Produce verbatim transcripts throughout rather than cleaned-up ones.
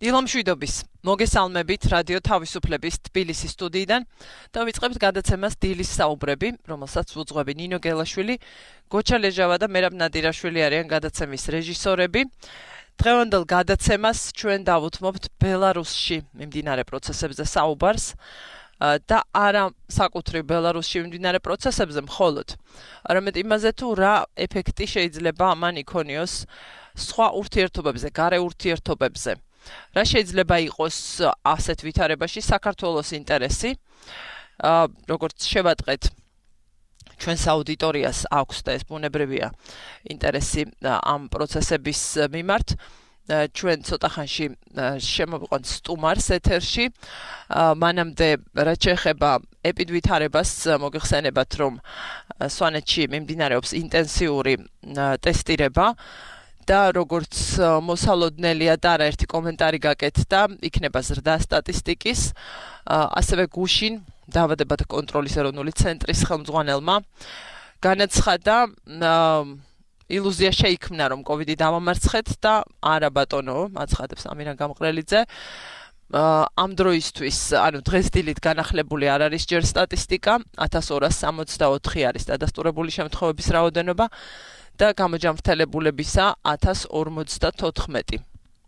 დილამშვიდობის მოგესალმებით რადიო თავისუფლების თბილისის სტუდიიდან და ვიწყებთ გადაცემას დილის საუბრები, რომელსაც უძღვები ნინო გელაშვილი, გოჩა ლეჟავა და მერაბ ნადირაშვილი არიან გადაცემის რეჟისორები. დღევანდელ გადაცემას ჩვენ დავუთმობთ ბელარუსში მიმდინარე პროცესებზე საუბარს და არა საკუთრივ ბელარუსში მიმდინარე პროცესებზე მხოლოდ, არამედ იმაზე თუ რა ეფექტი შეიძლება ამან იქონიოს სხვა ურთიერთობებზე, გარე ურთიერთობებზე. რა შეიძლება იყოს ასეთ ვითარებაში საქართველოს ინტერესი, როგორც შევატყეთ ჩვენს აუდიტორიას აქვს და ეს ბუნებრივია ინტერესი ამ პროცესების მიმართ. ჩვენ ცოტა ხანში შემოვიყვანთ სტუმარს ეთერში. მანამდე რაც შეეხება ეპიდვითარებას მოგეხსენებათ, რომ სვანეთში მიმდინარეობს ინტენსიური ტესტირება. და როგორც მოსალოდნელია და არაერთი კომენტარი გაკეთდა, იქნება ზრდა სტატისტიკის, ასევე გუშინ დაავადებათა კონტროლის ეროვნული ცენტრის ხელმძღვანელმა განაცხადა, ილუზია შეიქმნა, რომ კოვიდი დავამარცხეთ და არა ბატონო, აცხადებს ამირან გამყრელიძე. ამ დროისთვის, ანუ დღეს დილით განახლებული არ არის ჯერ სტატისტიკა, ათას ორას სამოცდაოთხი არის დადასტურებული შემთხვევების რაოდენობა. და გამოჯამრთელებულებისა ათას ორმოცდათოთხმეტი.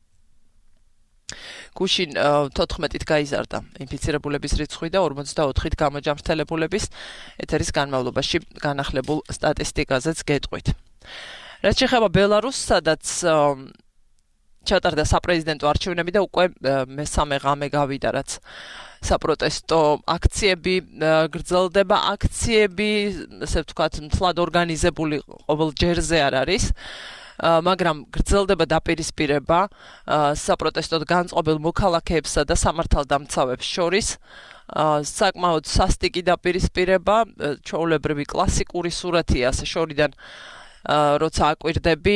გუშინ თოთხმეტით გაიზარდა ინფიცირებულების რიცხვი და ორმოცდაოთხით გამოჯამრთელებულების ეთერის განმავლობაში განახლებულ სტატისტიკაზეც გეტყვით. რაც შეეხება ბელარუსს, სადაც ჩატარდა საპრეზიდენტო არჩევნები და უკვე მესამე ღამე გავიდა, რაც საპროტესტო აქციები გრძელდება, აქციები, ესე ვთქვათ, მთლად ორგანიზებული ყოველ ჯერზე არ არის, მაგრამ გრძელდება დაპირისპირება საპროტესტოდ განწყობილ მოქალაქეებსა და სამართალდამცავებს შორის. საკმაოდ სასტიკი დაპირისპირება, ჩვეულებრივი კლასიკური სურათია ასე შორიდან, როცა აკვირდები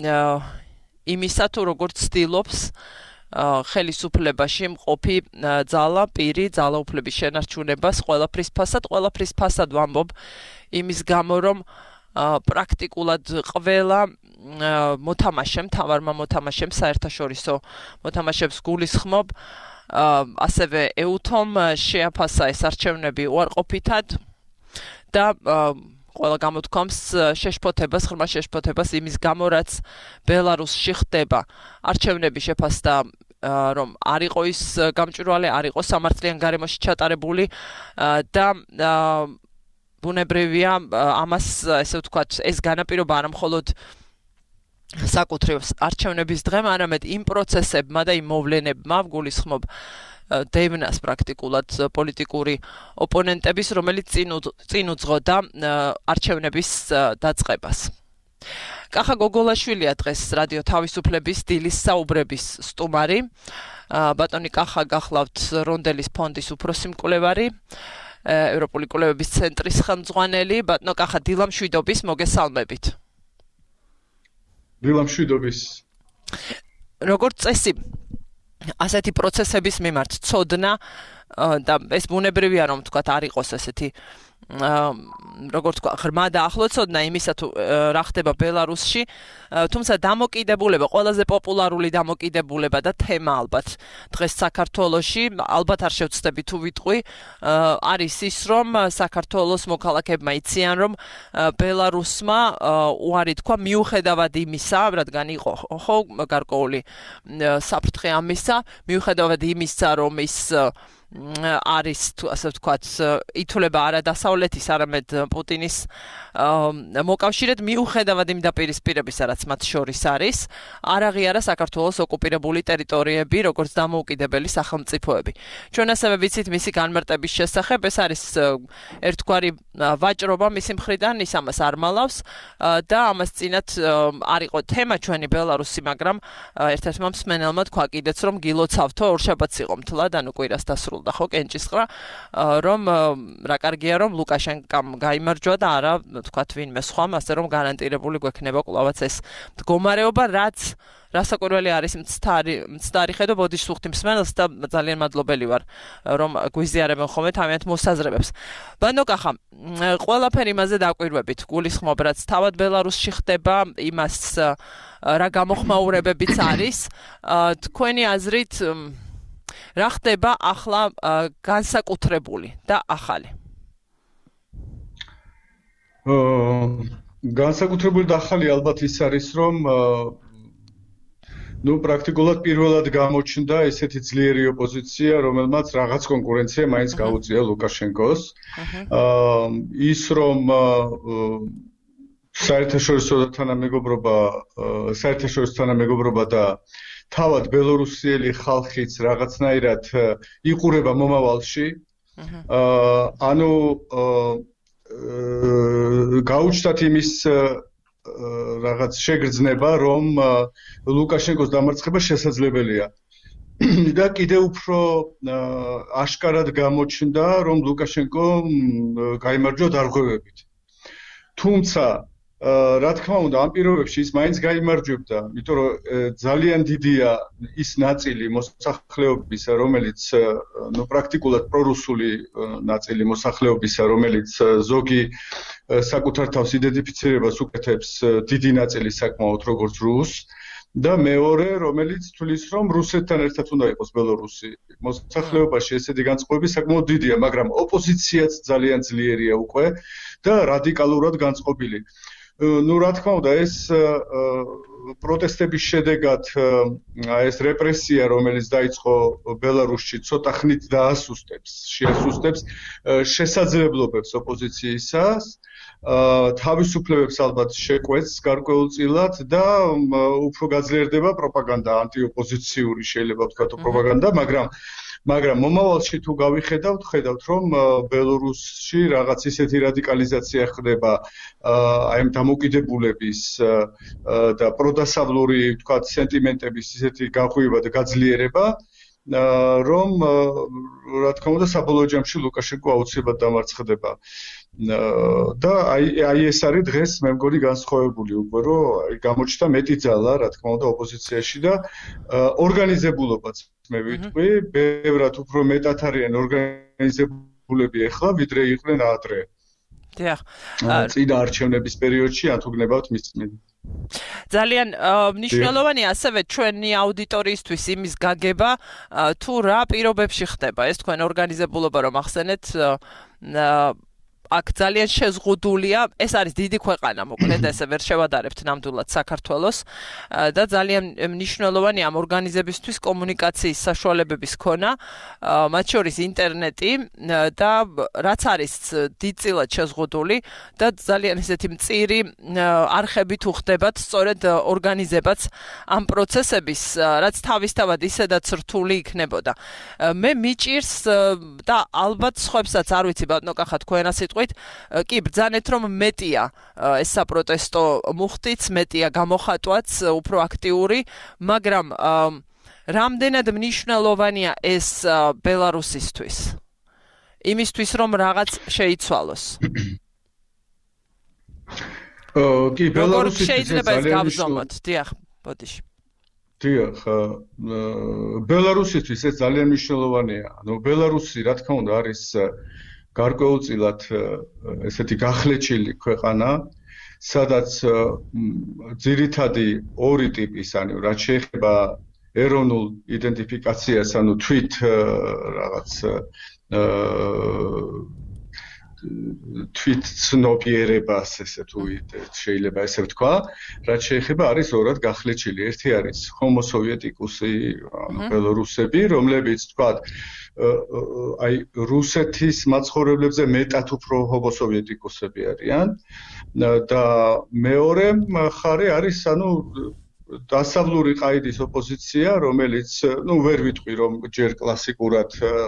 იმისა თუ როგორც ცდილობს ხელისუფლებაში მყოფი ძალა, პირი, ძალაუფლების შენარჩუნებას ყველაფრის ფასად, ყველაფრის ფასად ვამბობ იმის გამო, რომ პრაქტიკულად ყველა მოთამაშემ, მთავარმა მოთამაშემ, საერთაშორისო მოთამაშებს გულისხმობ, ასევე ეუთომ შეაფასა ეს არჩევნები უარყოფითად და ყველა გამოთქვამს შეშფოთებას, ღრმა შეშფოთებას იმის გამო, რაც ბელარუსში ხდება. არჩევნები შეფასდა, რომ არ იყო ის გამჭვირვალე, არ იყო სამართლიან გარემოში ჩატარებული და ბუნებრივია ამას, ესე ვთქვათ, ეს განაპირობა არა მხოლოდ საკუთრივ არჩევნების დღემ, არამედ იმ პროცესებმა და იმ მოვლენებმა გულისხმობ დევნას პრაქტიკულად პოლიტიკური ოპონენტების, რომელიც წინ უძღოდა არჩევნების დაწყებას. კახა გოგოლაშვილია დღეს რადიო თავისუფლების დილის საუბრების სტუმარი. ბატონი კახა გახლავთ რონდელის ფონდის უფროსი მკვლევარი, ევროპული კვლევების ცენტრის ხელმძღვანელი. ბატონო კახა, დილამშვიდობის, მოგესალმებით. დილამშვიდობის. როგორც წესი, ასეთი პროცესების მიმართ ცოდნა და ეს ბუნებრივია, რომ თქვათ არ იყოს ესეთი როგორც თქვა ღრმა და ახლო ცოდნა იმისა თუ რა ხდება ბელარუსში, თუმცა დამოკიდებულება, ყველაზე პოპულარული დამოკიდებულება და თემა ალბათ დღეს საქართველოში, ალბათ არ შევცდები თუ ვიტყვი, არის ის, რომ საქართველოს მოქალაქეებმა იციან, რომ ბელარუსმა უარი თქვა მიუხედავად იმისა, რადგან იყო ხო გარკვეული საფრთხე ამისა, მიუხედავად იმისა, რომ ის არის თუ ასე ვთქვათ, ითვლება არა დასავლეთის, არამედ პუტინის მოკავშირედ, მიუხედავად იმ დაპირისპირებისა, რაც მათ შორის არის, არ აღიარა საქართველოს ოკუპირებული ტერიტორიები, როგორც დამოუკიდებელი სახელმწიფოები. ჩვენ ასევე ვიცით მისი განმარტების შესახებ, ეს არის ერთგვარი ვაჭრობა მისი მხრიდან, ის ამას არ მალავს და ამას წინათ არ იყო თემა ჩვენი ბელარუსი, მაგრამ ერთ-ერთმა მსმენელმა თქვა კიდეც, რომ გილოცავთო ორშაბათს იყო მთლად, ანუ კვირას დასრულდა. სრულდა ხო კენჭისყრა, რომ რა კარგია რომ ლუკაშენკამ გაიმარჯვა და არა თქვათ ვინმე სხვამ, ასე რომ გარანტირებული გვექნება კვლავაც ეს მდგომარეობა, რაც რასაკვირველი არის მცდარი მცდარი ხედო ბოდიშ სუხთი მსმენელს და ძალიან მადლობელი ვარ რომ გვიზიარებენ ხოლმე თავიანთ მოსაზრებებს. ბანოკახა, ყველაფერი იმაზე დაკვირვებით, გულისხმობ რაც თავად ბელარუსში ხდება, იმას რა გამოხმაურებებიც არის, თქვენი აზრით რა ხდება ახლა განსაკუთრებული და ახალი? განსაკუთრებული და ახალი ალბათ ის არის რომ ну პრაქტიკულად პირველად გამოჩნდა ესეთი ძლიერი ოპოზიცია, რომელმაც რაღაც კონკურენცია მაინც გაუწია ლუკაშენკოს. აა ის რომ საერთაშორისო თანამეგობრობა, საერთაშორისო თანამეგობრობა და თავად ბელორუსიელი ხალხიც რაღაცნაირად იყურება მომავალში. აა ანუ გაუჩნდათ იმის რაღაც შეგრძნება, რომ ლუკაშენკოს დამარცხება შესაძლებელია. და კიდევ უფრო აშკარად გამოჩნდა, რომ ლუკაშენკო გაიმარჯვა დარღვევებით. თუმცა, რა თქმა უნდა, ამ პირობებში ის მაინც გაიმარჯვებდა, იმიტომ რომ ძალიან დიდია ის ნაწილი მოსახლეობისა, რომელიც ну პრაქტიკულად პრორუსული ნაწილი მოსახლეობისა, რომელიც ზოგი საკუთარ თავს იდენტიფიცირებას უკეთებს დიდი ნაწილი საკმაოდ როგორც რუსს და მეორე რომელიც თulis რომ რუსეთთან ერთად უნდა იყოს ბელორუსი. მოსახლეობაში ესეთი განწყობები საკმაოდ დიდია, მაგრამ ოპოზიციაც ძალიან ძლიერია უკვე და რადიკალურად განწყობილი. ну რა თქმა უნდა ეს პროტესტების შედეგად ეს რეპრესია რომელიც დაიწყო ბელარუსში ცოტა ხნით დაასუსტებს შეასუსტებს შესაძლებლობებს ოპოზიციისას თავისუფლებებს ალბათ შეკვეთს გარკვეულწილად და უფრო გაძლიერდება პროპაგანდა ანტიოპოზიციური შეიძლება ვთქვათ პროპაგანდა მაგრამ მაგრამ მომავალში თუ გავიხედავთ, ხედავთ რომ ბელორუსში რაღაც ისეთი რადიკალიზაცია ხდება აი ამ დამოკიდებულების და პროდასავლური ვთქვათ სენტიმენტების ისეთი გაღვივა და გაძლიერება რომ რა თქმა უნდა საბოლოო ჯამში ლუკაშენკო აუცილებლად დამარცხდება. და აი აი ეს არის დღეს მე მგონი განსხვავებული უკვე რომ გამოჩნდა მეტი ძალა რა თქმა უნდა ოპოზიციაში და ორგანიზებულობაც მე ვიტყვი ბევრად უფრო მეტად არიან ორგანიზებულები ახლა ვიდრე იყვნენ ადრე. დიახ. წინა არჩევნების პერიოდში ან თუ გნებავთ მის წინ. ძალიან მნიშვნელოვანია ასევე ჩვენი აუდიტორიისთვის იმის გაგება თუ რა პირობებში ხდება ეს თქვენ ორგანიზებულობა რომ ახსენეთ აქ ძალიან შეზღუდულია, ეს არის დიდი ქვეყანა, მოკლედ ესე ვერ შევადარებთ ნამდვილად საქართველოს და ძალიან მნიშვნელოვანი ამ ორგანიზებისთვის კომუნიკაციის საშუალებების ქონა, მათ შორის ინტერნეტი და რაც არის დიდწილად შეზღუდული და ძალიან ესეთი მწირი არხები თუ ხდებათ, სწორედ ორგანიზებაც ამ პროცესების, რაც თავისთავად ისედაც რთული იქნებოდა. მე მიჭირს და ალბათ სხვებსაც არ ვიცი ბატონო თქვენ ასე კი ბრძანეთ რომ მეტია ეს საპროტესტო მუხტიც, მეტია გამოხატვაც, უფრო აქტიური, მაგრამ რამდენად მნიშვნელოვანია ეს ბელარუსისთვის? იმისთვის რომ რაღაც შეიცვალოს. კი, ბელარუსისთვის შეიძლება ეს გავზომოთ, დიახ, ბოდიში. დიახ, ბელარუსისთვის ეს ძალიან მნიშვნელოვანია. ანუ ბელარუსი რა თქმა უნდა არის გარკვეულწილად ესეთი გახლეჩილი ქვეყანა, სადაც ძირითადი ორი ტიპის, ანუ რაც შეეხება ეროვნულ იდენტიფიკაციას, ანუ თვით რაღაც თვით ცნობიერებას, ესე თუ შეიძლება ესე ვთქვა, რაც შეეხება არის ორად გახლეჩილი. ერთი არის ჰომო სოვიეტიკუსი, ანუ ბელორუსები, რომლებიც ვთქვათ აი რუსეთის მაცხოვრებლებზე მეტად უფრო ჰომო სოვიეტიკუსები არიან და მეორე მხარე არის ანუ დასავლური ყაიდის ოპოზიცია, რომელიც, ну, ვერ ვიტყვი რომ ჯერ კლასიკურად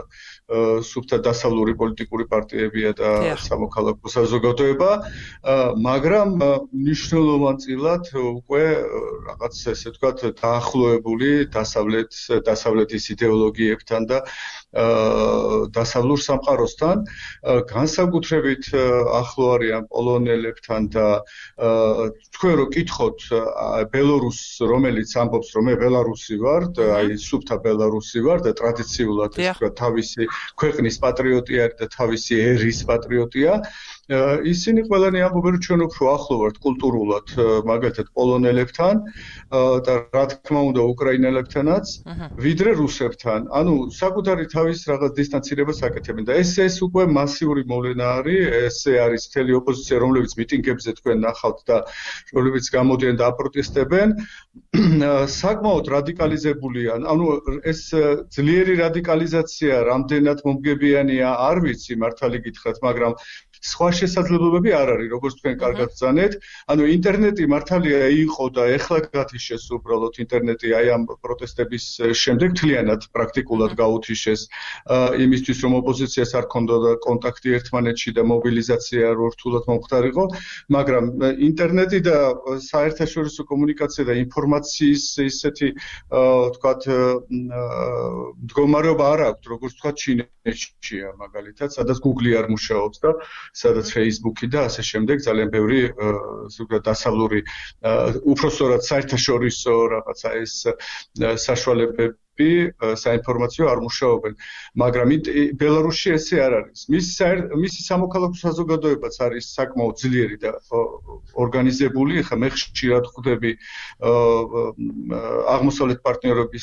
სუფთა დასავლური პოლიტიკური პარტიებია და სამოქალაქო საზოგადოება, მაგრამ მნიშვნელოვანწილად უკვე რაღაც ესე ვთქვათ დაახლოებული დასავლეთ დასავლეთის იდეოლოგიებთან და დასავლურ სამყაროსთან, განსაკუთრებით ახლო არიან პოლონელებთან და თქვენ რო კითხოთ ბელორუსს, რომელიც ამბობს, რომ მე ბელარუსი ვარ, აი სუფთა ბელარუსი ვარ და ტრადიციულად ეს თქვა თავისი ქვეყნის პატრიოტი არის და თავისი ერის პატრიოტია. ისინი ყველანი ამბობენ, რომ ჩვენ უფრო ახლო ვართ კულტურულად, მაგალითად პოლონელებთან და რა თქმა უნდა უკრაინელებთანაც, ვიდრე რუსებთან. ანუ საკუთარი თავის რაღაც დისტანცირებას აკეთებენ და ეს ეს უკვე მასიური მოვლენა არის, ესე არის მთელი ოპოზიცია, რომლებიც მიტინგებზე თქვენ ნახავთ და რომლებიც გამოდიან და აპროტესტებენ, საკმაოდ რადიკალიზებულია. ანუ ეს ძლიერი რადიკალიზაცია რამდენად მომგებიანია, არ ვიცი მართალი გითხრათ, მაგრამ სხვა შესაძლებლობები არ არის, როგორც თქვენ კარგად ბრძანეთ. ანუ ინტერნეტი მართალია იყო და ეხლა გათიშეს უბრალოდ ინტერნეტი აი ამ პროტესტების შემდეგ მთლიანად პრაქტიკულად გაუთიშეს იმისთვის, რომ ოპოზიციას არ ქონდოდა კონტაქტი ერთმანეთში და მობილიზაცია რო რთულად მომხდარიყო, მაგრამ ინტერნეტი და საერთაშორისო კომუნიკაცია და ინფორმაციის ისეთი ვთქვათ მდგომარეობა არ აქვს, როგორც ვთქვათ ჩინეთშია მაგალითად, სადაც Google არ მუშაობს და სადაც Facebook-ი და ასე შემდეგ ძალიან ბევრი ზოგადად დასავლური უпростоრად საერთაშორისო რაღაცა ეს საშუალებები საინფორმაციო არ მუშაობენ, მაგრამ ბელარუსში ესე არ არის. მისი მისი სამოქალაქო საზოგადოებაც არის საკმაოდ ძლიერი და ორგანიზებული. ეხლა მე ხშირად ხვდები აღმოსავლეთ პარტნიორობის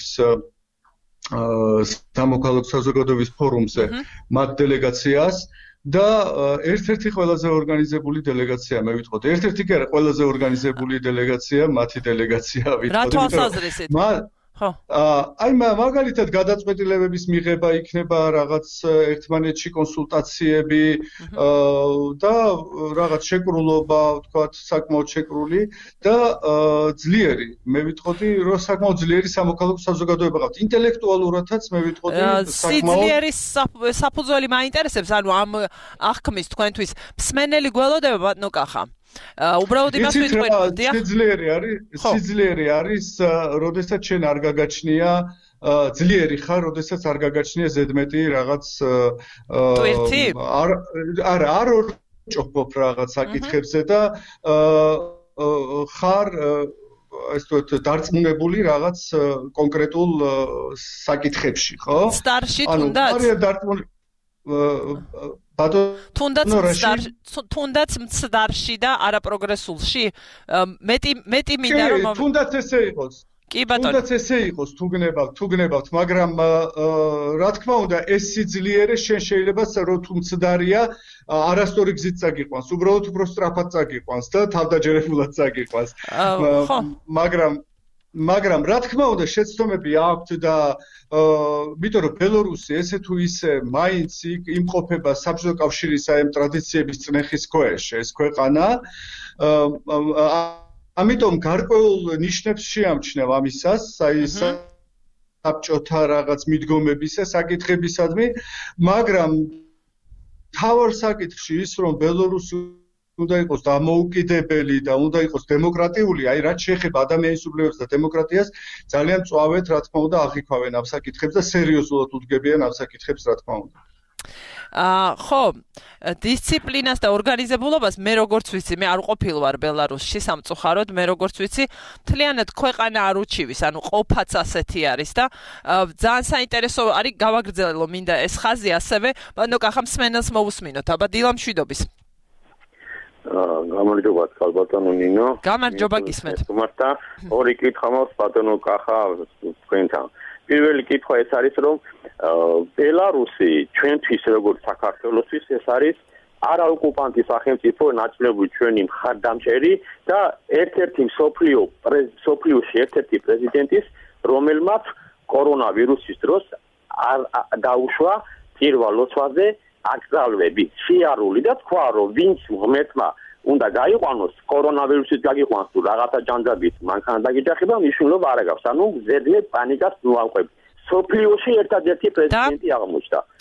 სამოქალაქო საზოგადოების ფორუმზე მათ დელეგაციას და ერთ-ერთი ყველაზე ორგანიზებული დელეგაცია მე ვიტყოდ. ერთ-ერთი კი არა, ყველაზე ორგანიზებული დელეგაცია, მათი დელეგაცია ვიტყოდ. რა თვალსაზრისით? ხო. აი მაგალითად გადაწყვეტილებების მიღება იქნება რაღაც ერთმანეთში კონსულტაციები და რაღაც შეკრულობა, ვთქვათ, საკმაოდ შეკრული და ძლიერი. მე ვიტყოდი, რომ საკმაოდ ძლიერი სამოქალაქო საზოგადოება ყავთ. ინტელექტუალურადაც მე ვიტყოდი საკმაოდ სიძლიერის საფუძველი მაინტერესებს, ანუ ამ აღქმის თქვენთვის მსმენელი გველოდება ბატონო კახა. უბრალოდ იმას ვიტყვით, სიძლიერი არის, სიძლიერი არის, როდესაც შენ არ გაგაჩნია ძლიერი ხარ, როდესაც არ გაგაჩნია ზედმეტი რაღაც არ არა, არ ორჭოფობ რაღაც საკითხებზე და ხარ ეს თქო დარწმუნებული რაღაც კონკრეტულ საკითხებში, ხო? სტარში თუნდაც? ანუ არის დარწმუნებული თუნდაც თუნდაც მცდარში და არაპროგრესულში მეტი მეტი მინდა რომ თუნდაც ესე იყოს კი ბატონო თუნდაც ესე იყოს თუ გნებავთ თუ გნებავთ მაგრამ რა თქმა უნდა ეს სიძლიერე შენ შეიძლება რომ თუ მცდარია არასწორი გზით წაგიყვანს უბრალოდ უფრო სწრაფად წაგიყვანს და თავდაჯერებულად წაგიყვანს მაგრამ მაგრამ რა თქმა უნდა შეცდომები აქვთ და იმიტომ რომ ბელორუსი ესე თუ ისე მაინც იმყოფება საბჭოთა კავშირის აი ამ ტრადიციების წნეხის ქვეშ ეს ქვეყანა ამიტომ გარკვეულ ნიშნებს შეამჩნევ ამისას აი საბჭოთა რაღაც მიდგომებისა საკითხებისადმი მაგრამ თავარ საკითხში ის რომ ბელორუსი უნდა იყოს დამოუკიდებელი და უნდა იყოს დემოკრატიული, აი რაც შეეხება ადამიანის უფლებებს და დემოკრატიას, ძალიან მწვავედ რა თქმა უნდა აღიქვავენ ამ საკითხებს და სერიოზულად უდგებიან ამ საკითხებს რა თქმა უნდა. აა ხო, დისციპლინას და ორგანიზებულობას მე როგორც ვიცი, მე არ ყოფილ ვარ ბელარუსში სამწუხაროდ, მე როგორც ვიცი, მთლიანად ქვეყანა არ უჩივის, ანუ ყოფაც ასეთი არის და ძალიან საინტერესო არის გავაგრძელო მინდა ეს ხაზი ასევე, ბანო კახა მსმენელს მოусმინოთ, აბა დილა მშვიდობის. გამარჯობა ბატონო ნინო. გამარჯობა გისმენთ. თუმცა ორი კითხვა მაქვს ბატონო კახა თქვენთან. პირველი კითხვა ეს არის რომ ბელარუსი ჩვენთვის როგორც საქართველოსთვის ეს არის არაოკუპანტი სახელმწიფო ნაწილობრივ ჩვენი მხარდამჭერი და ერთ-ერთი მსოფლიო მსოფლიოში ერთ-ერთი პრეზიდენტის რომელმაც კორონავირუსის დროს არ დაუშვა პირველ ლოცვაზე აკრძალვები სიარული და თქვა რომ ვინც ღმერთმა უნდა გაიყვანოს კორონავირუსით გაგიყვანს თუ რაღაცა ჯანჯაბით მანქანა დაგიჯახება მნიშვნელობა არ აქვს ანუ ზედმეტ პანიკას ნუავყვებ სოფლიოში ერთადერთი პრეზიდენტი აღმოჩნდა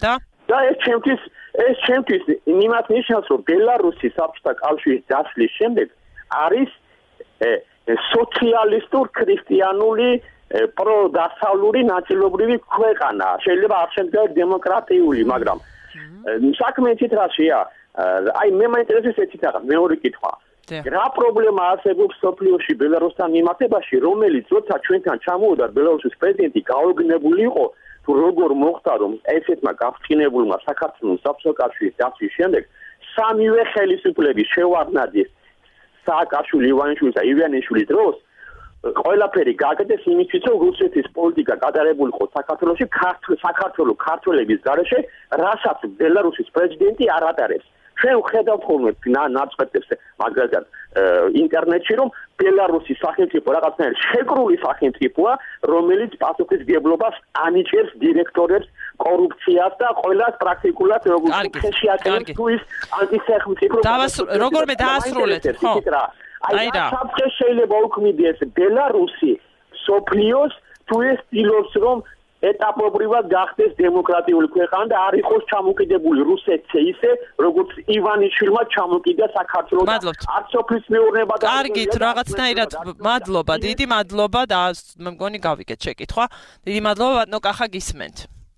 და ეს ჩემთვის ეს ჩემთვის იმათ ნიშნავს, რომ ბელარუსი საბჭოთა კავშირის დასვლის შემდეგ არის სოციალისტურ ქრისტიანული პროდასავლური ნაწილობრივი ქვეყანა. შეიძლება არ შემდგარ დემოკრატიული, მაგრამ საქმე იცით რაშია? აი მე მაინტერესებს ეცით რაღაც მეორე კითხვა. რა პრობლემა არსებობს სოფლიოში ბელარუსთან მიმართებაში, რომელიც როცა ჩვენთან ჩამოვიდა ბელარუსის პრეზიდენტი გაოგნებული იყო, თუ როგორ მოხდა რომ ესეთმა გაფრთხილებულმა საქართველოს საბჭოთა კავშირის დასვლის შემდეგ სამივე ხელისუფლების შევარდნაძის სააკაშვილი, ივანიშვილის და ივანიშვილის დროს ყველაფერი გაკეთეს იმისთვის, რომ რუსეთის პოლიტიკა გადარებულიყო საქართველოში საქართველოს ქართველების გარეშე, რასაც ბელარუსის პრეზიდენტი არ ატარებს. ჩვენ ვხედავთ ხოლმე ნაწყვეტებს მაგალითად ინტერნეტში, რომ ბელარუსის სახელმწიფო რაღაცნაირად შეკრული სახელმწიფოა, რომელიც პასუხისმგებლობას ანიჭებს დირექტორებს კორუფციას და ყველას პრაქტიკულად როგორც ხეში აკეთებს თუ ის ანტისახელმწიფო როგორმე დაასრულეთ, ხო? აი რა საფრთხე შეიძლება უქმნიდეს ბელარუსი სოფლიოს თუ ეს ცდილობს რომ ეტაპობრივად გახდეს დემოკრატიული ქვეყანა და არ იყოს ჩამოკიდებული რუსეთზე ისე როგორც ივანიშვილმა ჩამოკიდა საქართველოს არც სოფლის მეურნეობა და კარგით რაღაცნაირად მადლობა დიდი მადლობა და მე მგონი გავიგეთ შეკითხვა დიდი მადლობა ბატონო კახა გისმენთ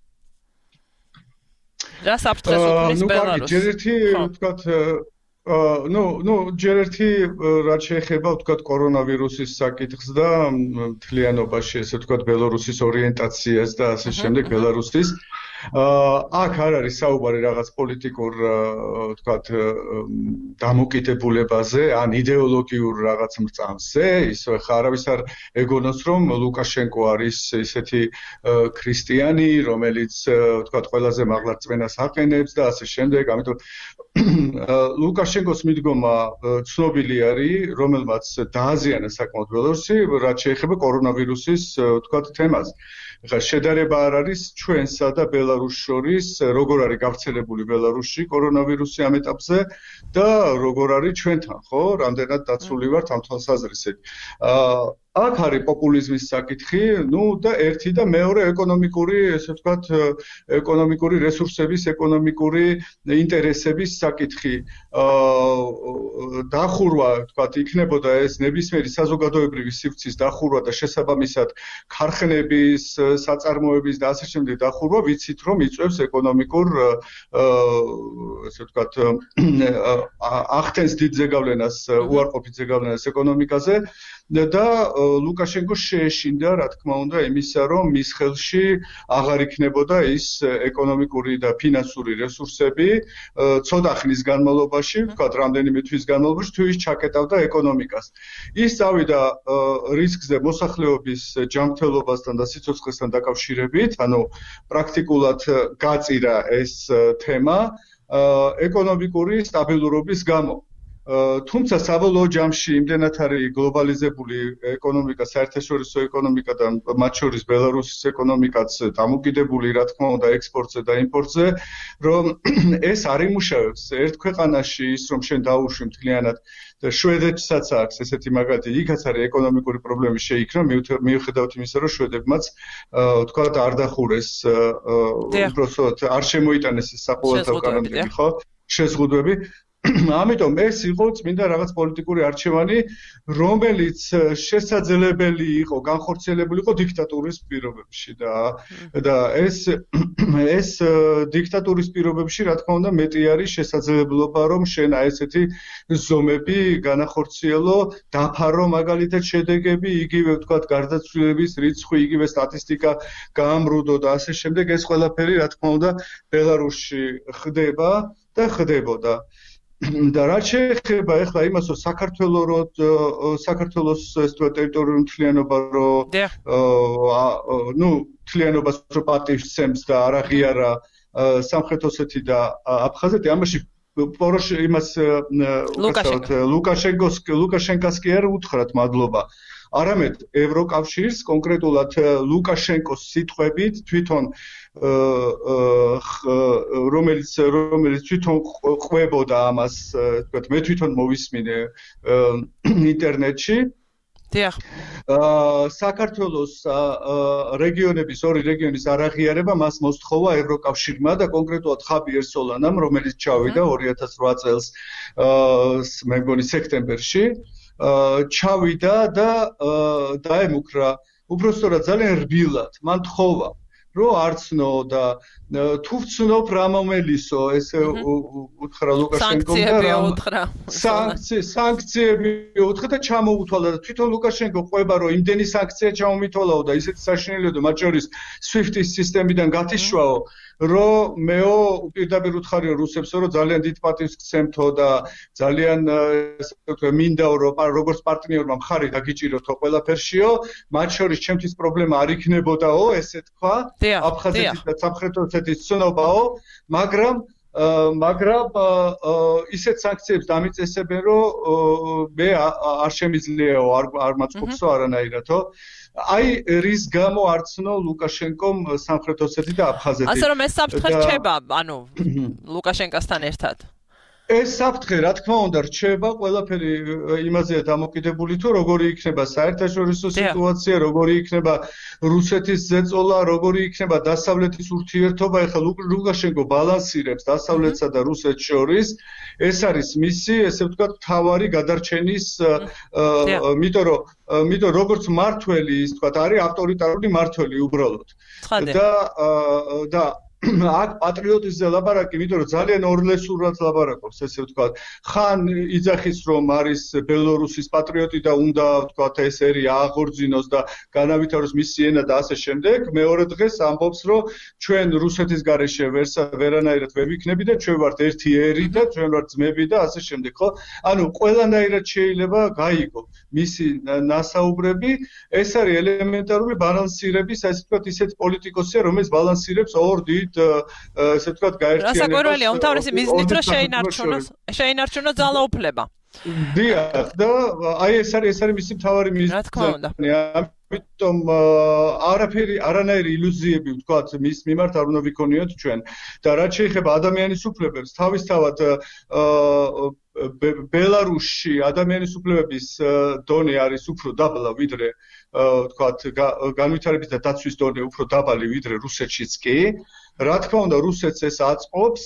რა საფრთხეს უქმნის ბელარუსი ჯერ ერთი ვთქვათ ну, ну, ჯერ ერთი რაც შეეხება ვთქვათ კორონავირუსის საკითხს და მთლიანობაში ესე ვთქვათ ბელარუსის ორიენტაციას და ასე შემდეგ ბელარუსის აქ არ არის საუბარი რაღაც პოლიტიკურ ვთქვათ დამოკიდებულებაზე ან იდეოლოგიურ რაღაც მრწამსზე ისე ხა არავის არ ეგონოს რომ ლუკაშენკო არის ესეთი ქრისტიანი რომელიც ვთქვათ ყველაზე მაღლა რწმენას აყენებს და ასე შემდეგ ამიტომ ლუკაშენკოს მიდგომა ცნობილი არის რომელმაც დააზიანა საკმაოდ ბელარუსი რაც შეეხება კორონავირუსის ვთქვათ თემას ხა შედარება არ არის ჩვენსა და ბელარუსს შორის როგორ არის გავრცელებული ბელარუსში კორონავირუსი ამ ეტაპზე და როგორ არის ჩვენთან ხო რამდენად დაცული ვართ ამ თვალსაზრისით აქ არის პოპულიზმის საკითხი, ну და ერთი და მეორე ეკონომიკური, ესე ვთქვათ, ეკონომიკური რესურსების, ეკონომიკური ინტერესების საკითხი. აა დახურვა, ვთქვათ, იქნებოდა ეს ნებისმიერი საზოგადოებრივი სივრცის დახურვა და შესაბამისად ქარხნების, საწარმოების და ასე შემდეგ დახურვა, ვიცით რომ იწვევს ეკონომიკურ აა ესე ვთქვათ, ახდენს დიდ ზეგავლენას, უარყოფით ზეგავლენას ეკონომიკაზე და ლუკაშენკო შეეშინდა, რა თქმა უნდა, იმისა, რომ მის ხელში აღარ იქნებოდა ის ეკონომიკური და ფინანსური რესურსები ცოტა ხნის განმავლობაში, ვთქვათ, რამდენიმე თვის განმავლობაში, თუ ის ჩაკეტავდა ეკონომიკას. ის წავიდა რისკზე მოსახლეობის ჯანმრთელობასთან და სიცოცხლესთან დაკავშირებით, ანუ პრაქტიკულად გაწირა ეს თემა ეკონომიკური სტაბილურობის გამო. თუმცა საბოლოო ჯამში იმდენად არის გლობალიზებული ეკონომიკა, საერთაშორისო ეკონომიკა და მათ შორის ბელარუსის ეკონომიკაც დამოკიდებული, რა თქმა უნდა, ექსპორტზე და იმპორტზე, რომ ეს არ იმუშავებს ერთ ქვეყანაში ის, რომ შენ დაუშვი მთლიანად და შვედეთსაც აქვს ესეთი მაგალითი, იქაც არის ეკონომიკური პრობლემები შეიქმნა, მიუხედავად იმისა, რომ შვედებმაც ვთქვათ, არ დახურეს, უბრალოდ არ შემოიტანეს ეს საყოველთაო კანონები, ხო? შეზღუდვები. ამიტომ ეს იყო წმინდა რაღაც პოლიტიკური არჩევანი, რომელიც შესაძლებელი იყო, განხორციელებული იყო დიქტატურის პირობებში და და ეს ეს დიქტატურის პირობებში, რა თქმა უნდა, მეტი არის შესაძლებლობა, რომ შენ აი ესეთი ზომები განახორციელო, დაფარო მაგალითად შედეგები, იგივე ვთქვათ, გარდაცვლილების რიცხვი, იგივე სტატისტიკა გაამრუდო და ასე შემდეგ, ეს ყველაფერი, რა თქმა უნდა, ბელარუსში ხდება და ხდებოდა. და რაც შეეხება ახლა იმას, რომ საქართველოს რო საქართველოს ეს ტერიტორიული მთლიანობა რო ნუ მთლიანობას რო პატივცემს და არ აღიარა სამხრეთ ოსეთი და აფხაზეთი, ამაში პოროშ იმას ლუკაშენკოს ლუკაშენკას კი არ უთხრათ მადლობა. არამედ ევროკავშირს კონკრეტულად ლუკაშენკოს სიტყვებით თვითონ რომელიც რომელიც თვითონ ყვებოდა ამას, თქვათ, მე თვითონ მოვისმინე ინტერნეტში დიახ. აა საქართველოს რეგიონების ორი რეგიონის არაღიარება მას მოსთხოვა ევროკავშირმა და კონკრეტულად ხაბიერ სოლანამ, რომელიც ჩავიდა ორი ათას რვა წელს აა მე მგონი სექტემბერში, აა ჩავიდა და დაემუქრა უბრალოდ ძალიან რბილად, მან თხოვა რო არცნო და თუ ვცნობ რა მომელისო ესე უთხრა ლუკაშენკომ და რა სანქციები სანქციები უთხრა და ჩამოუთვალა და თვითონ ლუკაშენკო ყვება რომ იმდენი სანქცია ჩამომითვალაო და ისეთი საშინელიო და მათ შორის სვიფტის სისტემიდან გათიშვაო რომ მეო პირდაპირ უთხარიო რუსებსო რომ ძალიან დიდ პატივს გცემთო და ძალიან ესე ვთქვი მინდაო რომ როგორც პარტნიორმა მხარი დაგიჭიროთო ყველაფერშიო მათ შორის ჩემთვის პრობლემა არ იქნებოდაო ესე თქვა აფხაზეთის და სამხრეთ ოსეთის ცნობაო მაგრამ მაგრამ ისეთ სანქციებს დამიწესებენ რომ მე არ შემიძლიაო არ მაწყობსო არანაირადო აი რის გამო არცნო ლუკაშენკომ სამხრეთ ოსეთი და აფხაზეთი ასე რომ ეს საფრთხე რჩება ანუ ლუკაშენკასთან ერთად ეს საფრთხე რა თქმა უნდა რჩება ყველაფერი იმაზეა დამოკიდებული თუ როგორი იქნება საერთაშორისო სიტუაცია როგორი იქნება რუსეთის ზეწოლა როგორი იქნება დასავლეთის ურთიერთობა ეხლა ლუკაშენკო ბალანსირებს დასავლეთსა და რუსეთს შორის ეს არის მისი ესე ვთქვათ მთავარი გადარჩენის იმიტომ რომ იმიტომ როგორც მართველი ის ვთქვათ არის ავტორიტარული მართველი უბრალოდ და და აქ პატრიოტიზმზე ლაპარაკი, იმიტომ რომ ძალიან ორლესურად ლაპარაკობს, ესე ვთქვათ. ხან იძახის რომ არის ბელორუსის პატრიოტი და უნდა ვთქვათ ეს ერი აღორძინოს და განავითაროს მისი ენა და ასე შემდეგ. მეორე დღეს ამბობს რომ ჩვენ რუსეთის გარეშე ვერანაირად ვერ ვიქნები და ჩვენ ვართ ერთი ერი და ჩვენ ვართ ძმები და ასე შემდეგ, ხო? ანუ ყველანაირად შეიძლება გაიგო მისი ნასაუბრები. ეს არის ელემენტარული ბალანსირების, ასე ვთქვათ, ისეთ პოლიტიკოსია, რომელიც ბალანსირებს ორ დიდ ესე ვთქვათ გაერთიანებას. რასაკვირველია, უმთავრესი მიზნით რომ შეინარჩუნოს, შეინარჩუნოს ძალაუფლება. დიახ, და აი ეს არის ეს არის მისი მთავარი მიზანი. რა თქმა უნდა. ამიტომ არაფერი არანაირი ილუზიები ვთქვათ მის მიმართ არ უნდა ვიქონიოთ ჩვენ და რაც შეეხება ადამიანის უფლებებს, თავისთავად ბელარუსში ადამიანის უფლებების დონე არის უფრო დაბლა ვიდრე ვთქვათ განვითარების და დაცვის დონე უფრო დაბალი ვიდრე რუსეთშიც კი. რა თქმა უნდა რუსეთს ეს აწყობს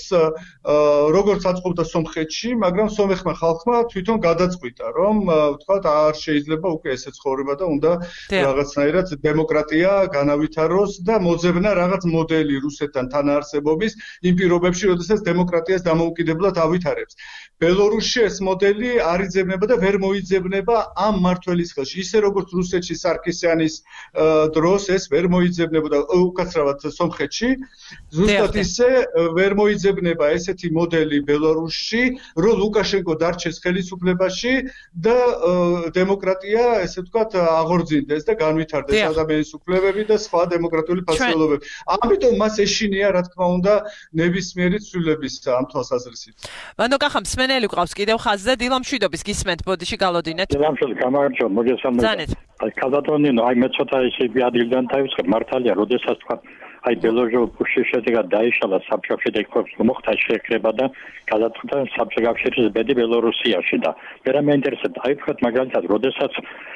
როგორც აწყობდა სომხეთში მაგრამ სომეხმა ხალხმა თვითონ გადაწყვიტა რომ ვთქვათ არ შეიძლება უკვე ესე ცხოვრება და უნდა რაღაცნაირად დემოკრატია განავითაროს და მოძებნა რაღაც მოდელი რუსეთთან თანაარსებობის იმ პირობებში როდესაც დემოკრატიას დამოუკიდებლად ავითარებს ბელორუსში ეს მოდელი არ იძებნება და ვერ მოიძებნება ამ მმართველის ხელში ისე როგორც რუსეთში სარქისიანის დროს ეს ვერ მოიძებნებოდა უკაცრავად სომხეთში ზუსტად ისე ვერ მოიძებნება ესეთი მოდელი ბელორუსში, რომ ლუკაშენკო დარჩეს ხელისუფლებაში და დემოკრატია, ესე ვთქვათ, აღორძინდეს და განვითარდეს ადამიანის უფლებები და სხვა დემოკრატიული ფასეულობები. ამიტომ მას ეშინია, რა თქმა უნდა, ნებისმიერი ცვლილების ამ თვალსაზრისით. ბანდო კახა მსმენელი გვყავს კიდევ ხაზზე, დილა მშვიდობის გისმენთ, ბოდიში გალოდინეთ. დილა მშვიდობი, გამარჯობა, მოგესალმებით. აი, კაზატონინო, აი მე ცოტა ისე ადილგან დავიწყებ, მართალია, როდესაც თქვა აი ბელორუსში შედეგად დაიშალა საბჭოთა კავშირის მოხდა შეკრება და გადაწყვიტა საბჭოთა კავშირის ბედი ბელორუსიაში და მე მე ინტერესებდა აი ვთქვათ მაგალითად როდესაც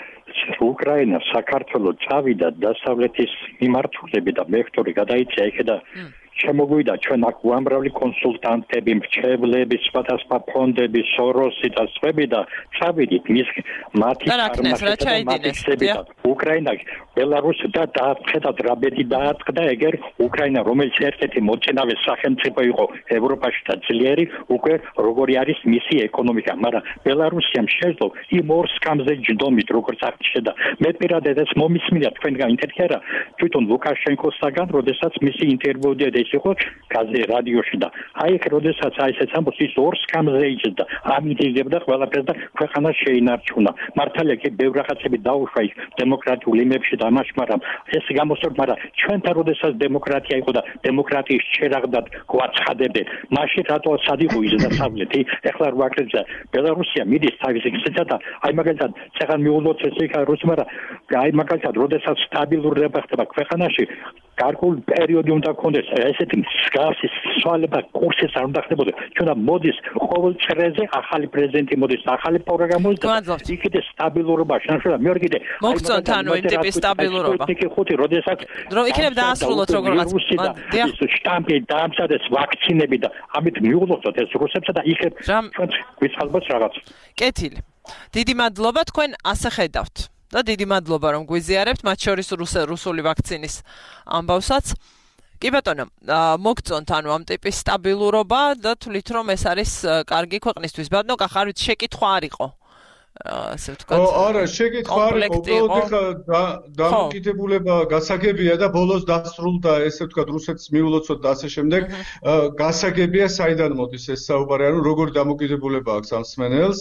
უკრაინა საქართველოს წავიდა დასავლეთის მიმართულები და ვექტორი გადაიწია იქედა შემოგვიდა ჩვენ აქ უამრავი კონსულტანტები, მრჩევლები, სხვადასხვა ფონდები, სოროსი და სხვები და წავიდით მის მათი წარმატებები უკრაინა ბელარუსი და დააწყდათ რა ბედი დააწყდა ეგერ უკრაინა რომელიც ერთ-ერთი მოწინავე სახელმწიფო იყო ევროპაში და ძლიერი უკვე როგორი არის მისი ეკონომიკა მაგრამ ბელარუსიამ შეძლო იმ ორ სკამზე ჯდომით როგორც აღჭედა მე პირადად ეს მომისმინა თქვენგან ინტერვიუ თვითონ ლუკაშენკოსაგან როდესაც მისი ინტერვიუ იყო გაზე რადიოში და აი ეგ როდესაც აი ეს ამბობს ის ორ სკამზე იჯდა ამით იგებდა ყველაფერს და ქვეყანა შეინარჩუნა მართალია კი ბევრ რაღაცები დაუშვა იქ დემოკრატიულ იმებში და ამაში მაგრამ ეს გამოსწორდა მაგრამ ჩვენთან როდესაც დემოკრატია იყო და დემოკრატიის შერაგდად გვაცხადებდნენ მაშინ რატო სადიყო ის დასავლეთი ეხლა რა ვაკეთებდა ბელარუსია მიდის თავის იქცეთა და აი მაგალითად ცეხან მიულოცეს იქ რუსი მაგრამ აი მაგალითად როდესაც სტაბილურობა ხდება ქვეყანაში გარკვეული პერიოდი უნდა გქონდეს ესეთი მსგავსი სვალება კურსის არ უნდა ხდებოდა ჩვენ მოდის ყოველ წრეზე ახალი პრეზიდენტი მოდის ახალი პროგრამული იქით სტაბილურობა შანსია მეორე კიდე მოგწონთ ანუ იმ ტიპის სტაბილურობა იქ ხუთი როდესაც რომ იქნებ დაასრულოთ როგორღაც შტამპი დაამზადეს ვაქცინები და ამით მიუღოთ ეს რუსებსა და იქ ჩვენ გვიწყალბოს რაღაც კეთილი დიდი მადლობა თქვენ ასე ხედავთ და დიდი მადლობა რომ გვიზიარებთ მათ შორის რუსული ვაქცინის ამბავსაც კი ბატონო მოგწონთ ანუ ამ ტიპის სტაბილურობა და თვლით რომ ეს არის კარგი ქვეყნისთვის ბატონო კახარით შეკითხვა არ იყო ასე ვთქვათ. არა, შეკითხვა არ იყო, უბრალოდ ხა დამოკიდებულება გასაგებია და ბოლოს დასრულდა, ესე ვთქვათ, რუსეთს მიულოცოთ და ასე შემდეგ. გასაგებია საიდან მოდის ეს საუბარი, ანუ როგორი დამოკიდებულება აქვს ამ სმენელს.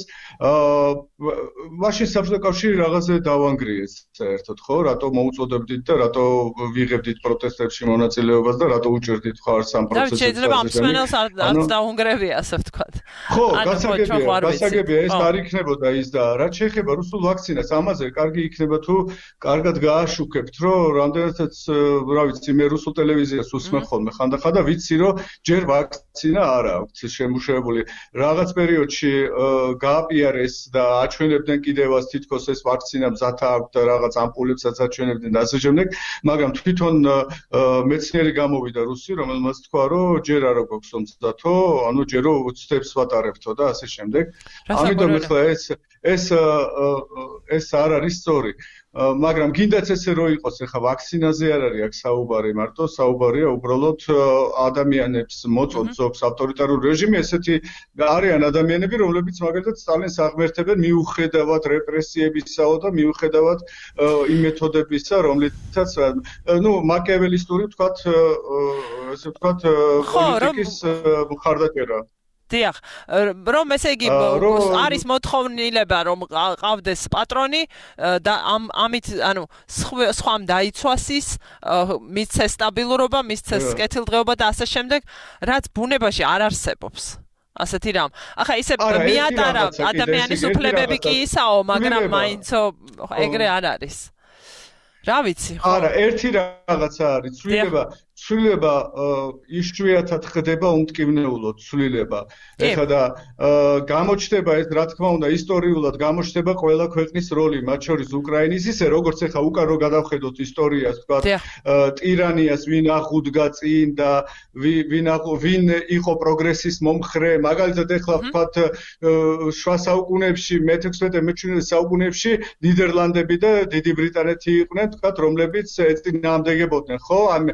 მაშინ საბჭოთა კავშირი რაღაცზე დავანგრიეს საერთოდ, ხო? რატო მოუწოდებდით და რატო ვიღებდით პროტესტებში მონაწილეობას და რატო უჭერდით მხარს ამ პროცესებს? და შეიძლება ამ სმენელს არ დაუნგრევია, ასე ვთქვათ. ხო, გასაგებია, გასაგებია, ეს არ იქნებოდა ის და რაც შეეხება რუსულ ვაქცინას, ამაზე კარგი იქნება თუ კარგად გააშუქებთ, რომ რამდენადაც, რა ვიცი, მე რუსულ ტელევიზიას უსმენ ხოლმე ხანდახან და ვიცი, რომ ჯერ ვაქცინა არ აქვს შემუშავებული. რაღაც პერიოდში გააპიარეს და აჩვენებდნენ კიდევაც თითქოს ეს ვაქცინა მზათა აქვს და რაღაც ამპულებსაც აჩვენებდნენ და ასე შემდეგ, მაგრამ თვითონ მეცნიერი გამოვიდა რუსი, რომელმაც თქვა, რომ ჯერ არა გვაქვს მზათო, ანუ ჯერ რომ უცდებს ვატარებთო და ასე შემდეგ. ამიტომ ახლა ეს ეს ეს არ არის სწორი, მაგრამ გინდაც ესე რო იყოს, ახლა ვაქცინაზე არ არის აქ საუბარი, მარტო საუბარია უბრალოდ ადამიანებს მოწონთ ზოგს ავტორიტარული რეჟიმი, ესეთი არიან ადამიანები, რომლებიც მაგალითად სტალინს აღმერთებენ მიუხედავად რეპრესიებისაო და მიუხედავად იმ მეთოდებისა, რომლითაც ნუ მაკიაველისტური ვთქვათ, ესე ვთქვათ, პოლიტიკის მხარდაჭერა. დიახ, რომ ესე იგი არის მოთხოვნილება რომ ყავდეს პატრონი და ამ ამით ანუ სხვამ დაიცვას ის მისცეს სტაბილურობა, მისცეს კეთილდღეობა და ასე შემდეგ, რაც ბუნებაში არ არსებობს. ასეთი რამ. ახლა ისე მიატარა ადამიანის უფლებები კი ისაო, მაგრამ მაინცო ეგრე არ არის. რა ვიცი, ხო? არა, ერთი რაღაცა არის, ცვლილება ცვლილება იშვიათად ხდება უმტკივნეულოდ ცვლილება. ეხლა და გამოჩნდება ეს რა თქმა უნდა ისტორიულად გამოჩნდება ყველა ქვეყნის როლი, მათ შორის უკრაინის, ისე როგორც ეხლა უკან რო გადავხედოთ ისტორიას, ვთქვათ, ტირანიას ვინ აღუდგა წინ და ვინ ვინ იყო პროგრესის მომხრე, მაგალითად ეხლა ვთქვათ შუა საუკუნეებში, მეთექვსმეტე მეჩვიდმეტე საუკუნეებში ნიდერლანდები და დიდი ბრიტანეთი იყვნენ, ვთქვათ, რომლებიც ეწინააღმდეგებოდნენ, ხო? ამ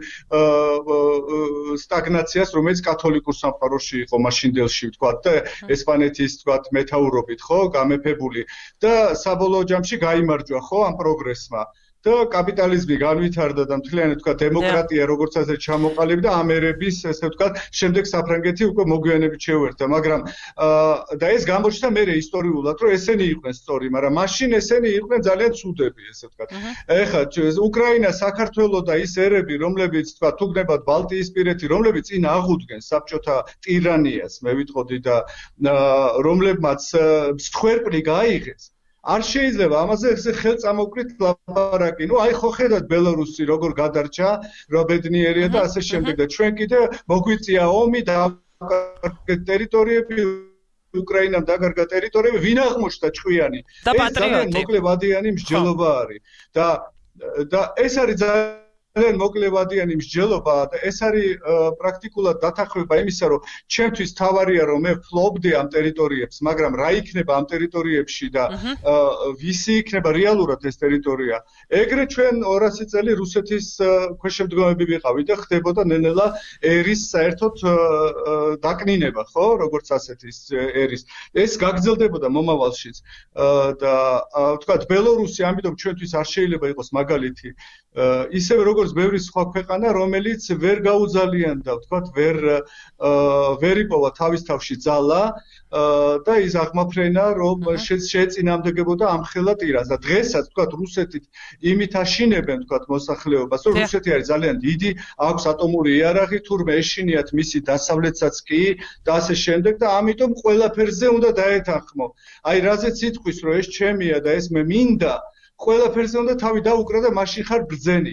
სტაგნაციას, რომელიც კათოლიკურ სამყაროში იყო მაშინდელში, ვთქვათ, და ესპანეთის, ვთქვათ, მეთაურობით, ხო, გამეფებული და საბოლოო ჯამში გაიმარჯვა, ხო, ამ პროგრესმა. და კაპიტალიზმი განვითარდა და მთლიანად თქვა დემოკრატია როგორც ასე ჩამოყალიბდა და ამერების ესე ვთქვათ შემდეგ საფრანგეთი უკვე მოგვიანებით შეუერთდა მაგრამ და ეს გამოჩნდა მერე ისტორიულად რომ ესენი იყვნენ სწორი მაგრამ მაშინ ესენი იყვნენ ძალიან ცუდები ესე ვთქვათ ეხლა უკრაინა საქართველო და ის ერები რომლებიც თქვა თუ გნებათ ბალტიისპირეთი რომლებიც წინ აღუდგენ საბჭოთა ტირანიას მე ვიტყოდი და რომლებმაც მსხვერპლი გაიღეს არ შეიძლება ამაზე ესე ხელწამოკლით ლაპარაკი. ნუ აი ხო ხედავთ ბელარუსი როგორ გადარჩა, რა ბედნიერია და ასე შემდეგ და ჩვენ კიდე მოგვიწია ომი და ტერიტორიები უკრაინამ დაგარგა ტერიტორიები, ვინ აღმოჩნდა ჭკვიანი? ეს ძალიან მოკლევადიანი მსჯელობა არის. და და ეს არის ძალიან მოკლევადიანი მსჯელობა და ეს არის პრაქტიკულად დათანხმება იმისა, რომ ჩემთვის თავარია რომ მე ფლობდი ამ ტერიტორიებს, მაგრამ რა იქნება ამ ტერიტორიებში და ვისი იქნება რეალურად ეს ტერიტორია. ეგრე ჩვენ ორასი წელი რუსეთის ქვეშემდგომები ვიყავით და ხდებოდა ნელ-ნელა ერის საერთოდ დაკნინება, ხო, როგორც ასეთის ერის. ეს გაგრძელდებოდა მომავალშიც და ვთქვათ, ბელარუსი ამიტომ ჩვენთვის არ შეიძლება იყოს მაგალითი ისევე როგორც ბევრი სხვა ქვეყანა, რომელიც ვერ გაუძალიანდა, ვთქვათ, ვერ ვერ იპოვა თავის თავში ძალა და ის აღმაფრენა, რომ შეეწინააღმდეგებოდა ამხელა ტირანს. და დღესაც, ვთქვათ, რუსეთით იმით აშინებენ, ვთქვათ, მოსახლეობას, რომ რუსეთი არის ძალიან დიდი, აქვს ატომური იარაღი, თურმე ეშინიათ მისი დასავლეთსაც კი და ასე შემდეგ და ამიტომ ყველაფერზე უნდა დაეთანხმო. აი, რაზეც იტყვის, რომ ეს ჩემია და ეს მე მინდა, ყველაფერზე უნდა თავი დაუკრა და მაშინ ხარ ბრძენი.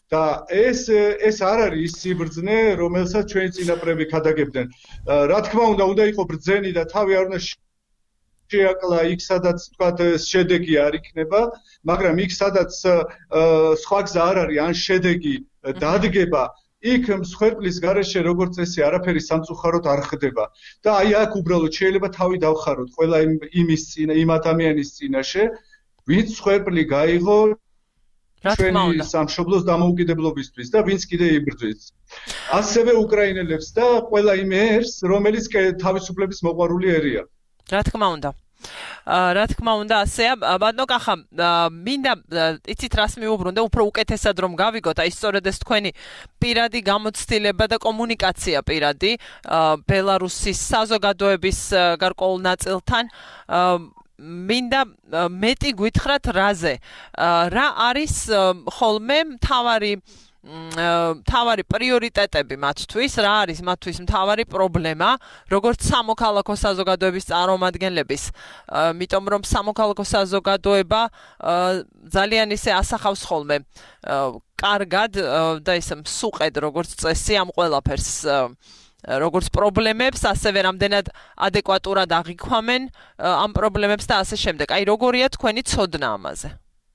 და ეს ეს არ არის ის სიბრძნე, რომელსაც ჩვენი წინაპრები ქადაგებდნენ. რა თქმა უნდა, უნდა იყო ბრძენი და თავი არ უნდა შეაკლა იქ, სადაც თქვათ შედეგი არ იქნება, მაგრამ იქ, სადაც სხვა გზა არ არის, ან შედეგი დადგება, იქ მსხვერპლის გარეშე როგორც წესი არაფერი სამწუხაროდ არ ხდება და აი აქ უბრალოდ შეიძლება თავი დავხაროთ ყველა იმის წინა, იმ ადამიანის წინაშე, ვინც მსხვერპლი გაიღო ჩვენი სამშობლოს დამოუკიდებლობისთვის და ვინც კიდე იბრძვის. ასევე უკრაინელებს და ყველა იმ ერს, რომელიც თავისუფლების მოყვარული ერია. რა თქმა უნდა. რა თქმა უნდა, ასეა, ბატონო კახა, მინდა იცით რას მიუბრუნდე, უფრო უკეთესად რომ გავიგოთ, აი სწორედ ეს თქვენი პირადი გამოცდილება და კომუნიკაცია პირადი ბელარუსის საზოგადოების გარკვეულ ნაწილთან მინდა მეტი გითხრათ რაზე. რა არის ხოლმე მთავარი მთავარი პრიორიტეტები მათთვის, რა არის მათთვის მთავარი პრობლემა, როგორც სამოქალაქო საზოგადოების წარმომადგენლების, იმიტომ რომ სამოქალაქო საზოგადოება ძალიან ისე ასახავს ხოლმე კარგად და ისე მსუყედ როგორც წესი ამ ყველაფერს როგორც პრობლემებს, ასევე რამდენად ადეკვატურად აღიქვამენ ამ პრობლემებს და ასე შემდეგ. აი როგორია თქვენი ცოდნა ამაზე?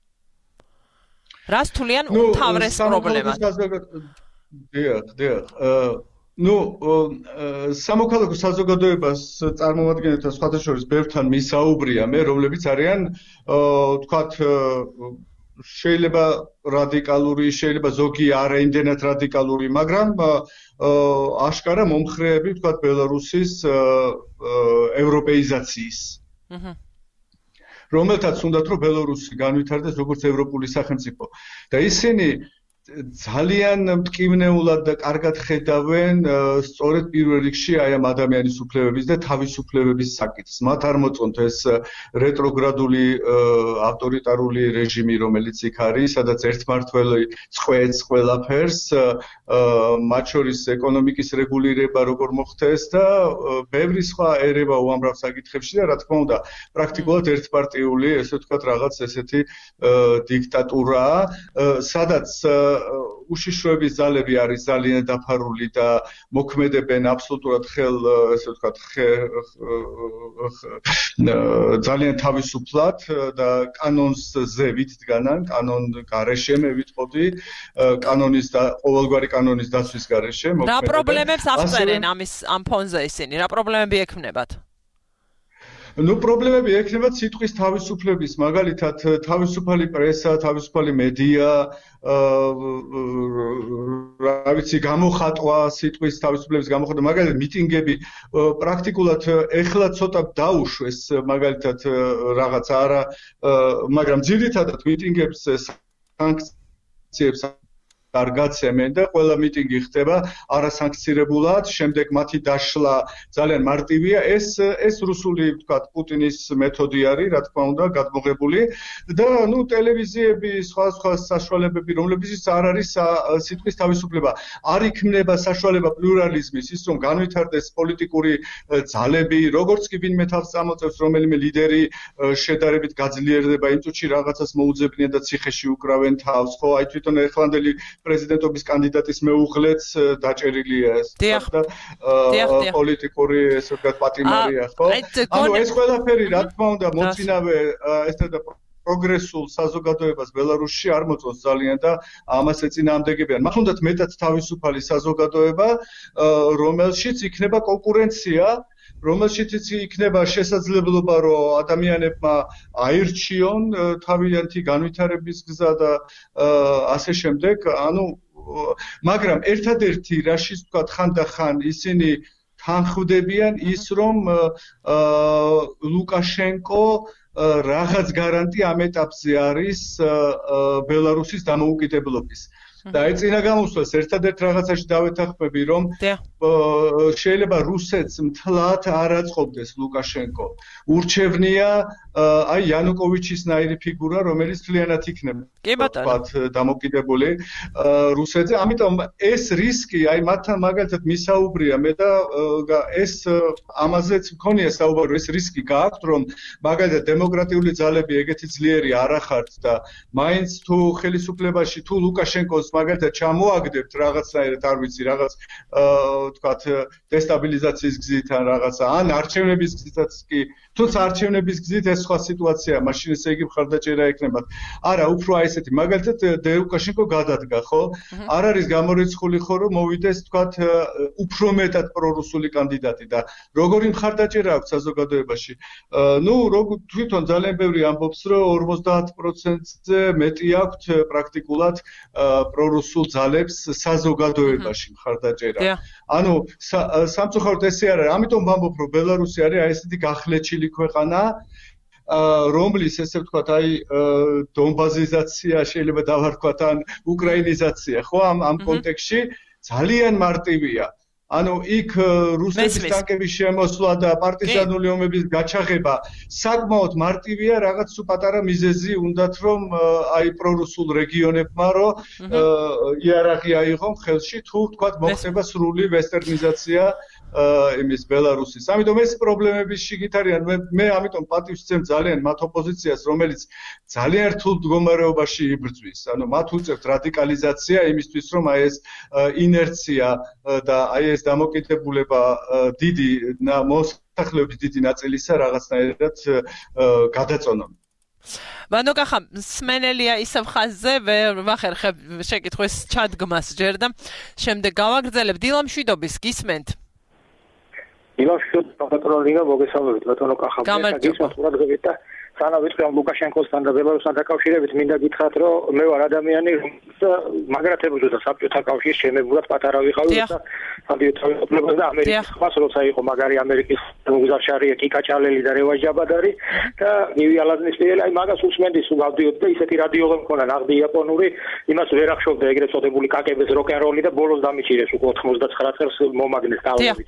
რას თვლიან უმთავრეს პრობლემად? დიახ, დიახ. ნუ სამოქალაქო საზოგადოებას წარმომადგენელთა სხვათა შორის ბევრთან მისაუბრია მე, რომლებიც არიან თქვათ შეიძლება რადიკალური, შეიძლება ზოგი არაიმდენად რადიკალური, მაგრამ აშკარა მომხრეები თქვათ ბელარუსის ევროპეიზაციის. აჰა. რომელთაც უნდათ რომ ბელარუსი განვითარდეს როგორც ევროპული სახელმწიფო და ისინი ძალიან მტკივნეულად და კარგად ხედავენ სწორედ პირველ რიგში აი ამ ადამიანის უფლებების და თავისუფლებების საკითხს. მათ არ მოწონთ ეს რეტროგრადული ავტორიტარული რეჟიმი, რომელიც იქ არის, სადაც ერთმართველი წყვეტს ყველაფერს, მათ შორის ეკონომიკის რეგულირება როგორ მოხდეს და ბევრი სხვა ერევა უამრავ საკითხებში და რა თქმა უნდა, პრაქტიკულად ერთპარტიული, ესე ვთქვათ, რაღაც ესეთი დიქტატურაა, სადაც უშიშროების ძალები არის ძალიან დაფარული და მოქმედებენ აბსოლუტურად ხელ, ესე ვთქვათ, ძალიან თავისუფლად და კანონზე ვიდგანან, კანონ გარეშე მე ვიტყოდი, კანონის და ყოველგვარი კანონის დაცვის გარეშე მოქმედებენ. რა პრობლემებს აღწერენ ამის ამ ფონზე ისინი? რა პრობლემები ექმნებათ? ნუ პრობლემები ექნება სიტყვის თავისუფლების, მაგალითად თავისუფალი პრესა, თავისუფალი მედია, რა ვიცი, გამოხატვა სიტყვის თავისუფლების გამოხატვა, მაგალითად მიტინგები, პრაქტიკულად ეხლა ცოტა დაუშვეს, მაგალითად რაღაც არა, მაგრამ ძირითადად მიტინგებს სანქციებს არ გაცემენ და ყველა მიტინგი ხდება არასანქცირებულად, შემდეგ მათი დაშლა ძალიან მარტივია. ეს ეს რუსული, ვთქვათ, პუტინის მეთოდი არის, რა თქმა უნდა, გადმოღებული და ნუ ტელევიზიები, სხვა სხვა საშუალებები, რომლებიც არ არის სიტყვის თავისუფლება, არ იქმნება საშუალება პლურალიზმის, ის რომ განვითარდეს პოლიტიკური ძალები, როგორც კი ვინმე თავს წამოწევს, რომელიმე ლიდერი შედარებით გაძლიერდება, იმ წუთში რაღაცას მოუძებნიან და ციხეში უკრავენ თავს, ხო, აი თვითონ ეხლანდელი პრეზიდენტობის კანდიდატის მეუღლეც დაჭერილია ეს და პოლიტიკური ესე ვთქვათ პატიმარია, ხო? ანუ ეს ყველაფერი რა თქმა უნდა მოწინავე ესეთ და პროგრესულ საზოგადოებას ბელარუსში არ მოწონს ძალიან და ამას ეწინააღმდეგებიან. მათ უნდათ მეტად თავისუფალი საზოგადოება, რომელშიც იქნება კონკურენცია, რომელშიც იქნება შესაძლებლობა, რომ ადამიანებმა აირჩიონ თავიანთი განვითარების გზა და ასე შემდეგ. ანუ მაგრამ ერთადერთი რაშიც ვთქვათ ხანდახან ისინი თანხმდებიან ის, რომ ლუკაშენკო რაღაც გარანტი ამ ეტაპზე არის ბელარუსის დამოუკიდებლობის. და აი წინა გამოსვლას ერთადერთ რაღაცაში დავეთანხმები, რომ შეიძლება რუსეთს მთლად არ აწყობდეს ლუკაშენკო. ურჩევნია აი იანუკოვიჩისნაირი ფიგურა, რომელიც ძალიანად იქნება თქვათ დამოკიდებული რუსეთზე. ამიტომ ეს რისკი, აი მათთან მაგალითად მისაუბრია მე და ეს ამაზეც მქონია საუბარი, ეს რისკი გააქვთ, რომ მაგალითად დემოკრატიული ძალები ეგეთი ძლიერი არ ახართ და მაინც თუ ხელისუფლებაში თუ ლუკაშენკოს მაგალითად ჩამოაგდებთ რაღაცნაირად, არ ვიცი, რაღაც თქვათ დესტაბილიზაციის გზით ან რაღაცა, ან არჩევნების გზითაც კი, თუმცა არჩევნების გზით ეს სხვა სიტუაცია, მაშინ ესე იგი მხარდაჭერა ექნებათ. არა, უფრო აი ესეთი, მაგალითად ლუკაშენკო გადადგა, ხო? არ არის გამორიცხული ხო, რომ მოვიდეს თქვათ უფრო მეტად პრორუსული კანდიდატი და როგორი მხარდაჭერა აქვს საზოგადოებაში. ნუ თვითონ ძალიან ბევრი ამბობს, რომ ორმოცდაათ პროცენტზე მეტი აქვს პრაქტიკულად პრორუსულ ძალებს საზოგადოებაში მხარდაჭერა. ანუ სამწუხაროდ ესე არ არის, ამიტომ ვამბობ, რომ ბელარუსი არის აი ესეთი გახლეჩილი ქვეყანა, რომლის ესე ვთქვათ, აი დონბაზიზაცია შეიძლება დავარქვათ ან უკრაინიზაცია, ხო, ამ ამ კონტექსტში ძალიან მარტივია. ანუ იქ რუსეთის ტანკების შემოსვლა და პარტიზანული ომების გაჩაღება საკმაოდ მარტივია, რაღაც პატარა მიზეზი უნდათ, რომ აი პრორუსულ რეგიონებმა რო იარაღი აიღონ ხელში, თუ ვთქვათ მოხდება სრული ვესტერნიზაცია იმის ბელარუსის. ამიტომ ეს პრობლემების შიგით არიან. მე მე ამიტომ პატივს ვცემ ძალიან მათ ოპოზიციას, რომელიც ძალიან რთულ მდგომარეობაში იბრძვის. ანუ მათ უწევთ რადიკალიზაცია იმისთვის, რომ აი ეს ინერცია და აი ეს დამოკიდებულება დიდი მოსახლეობის დიდი ნაწილისა რაღაცნაირად გადაწონონ. ვანოკახა სმენელია ისევ ხაზზე ვერ ვახერხებ შეკითხვის ჩადგმას ჯერ და შემდეგ გავაგრძელებ. დილა მშვიდობის გისმენთ? დილა მშვიდობის პატრონინგა მოგესალმებით ბატონო კახა. გისმენთ ყურადღებით და სანამ ვიტყვი ამ ლუკაშენკოსთან და ბელარუსთან დაკავშირებით, მინდა გითხრათ, რომ მე ვარ ადამიანი, რომელიც მაგრათებოდა საბჭოთა კავშირის შემებურად პატარა ვიყავი და სანდიოთავი და ამერიკის ხმას როცა იყო მაგარი ამერიკის გუზარშარია კიკაჭალელი და რევაჟ ჯაბადარი და ნივი ალაზნისელი, აი მაგას უსმენდი სულ გავდიოდ და ისეთი რადიოღა მქონა ნაღდი იაპონური, იმას ვერ ახშობდა ეგრეთ წოდებული კაკების როკ-ენ-როლი და ბოლოს დამიჭირეს უკვე ოთხმოცდათცხრა წელს მომაგნეს ტალღით.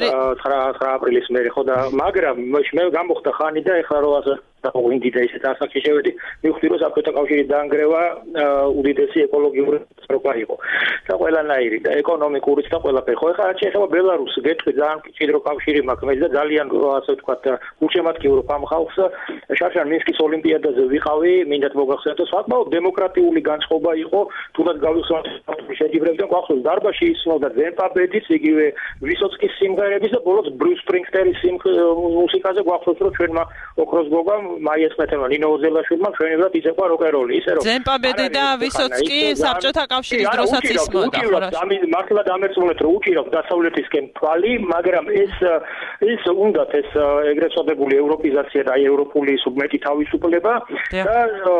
ცხრა აპრილის მერე ხო და მაგრამ მე გამოხდა ხანი და ეხლა რო ასე და ვინდი და ისეთ ასაკში შევედი, მივხვდი რომ საბჭოთა კავშირის დაანგრევა უდიდესი ეკოლოგიური კატასტროფა იყო. და ყველანაირი და ეკონომიკურიც და ყველაფერი. ხო ეხლა რაც შეეხება ბელარუსს, გეტყვი ძალიან მჭიდრო კავშირი მაქვს მე და ძალიან ასე ვთქვათ გულშემატკივრო ამ ხალხს შარშან მინსკის ოლიმპიადაზე ვიყავი, მინდათ მოგახსენოთ, საკმაოდ დემოკრატიული განწყობა იყო, თუნდაც გავიხსენოთ შეჯიბრებდა გვახსოვს დარბაზში ისმოდა ზემპაბედის, იგივე ვისოცკის სიმღერების და ბოლოს ბრიუს სპრინგსტერის მუსიკაზე გვახსოვს რომ ჩვენმა ოქროს გოგამ მაიას მეტევა ნინო ოზელაშვილმა ჩვენებად იწევა როკ-ენ-როლი, ისე რომ ზემპაბედი და ვისოცკი საბჭოთა კავშირის დროსაც ისმოდა. მართლა დამერწმუნეთ რომ უჭირავ დასავლეთისკენ თვალი, მაგრამ ეს ის უნდათ ეს ეგრეთ წოდებული ევროპიზაცია და ევროპული სუბმეტი თავისუფლება და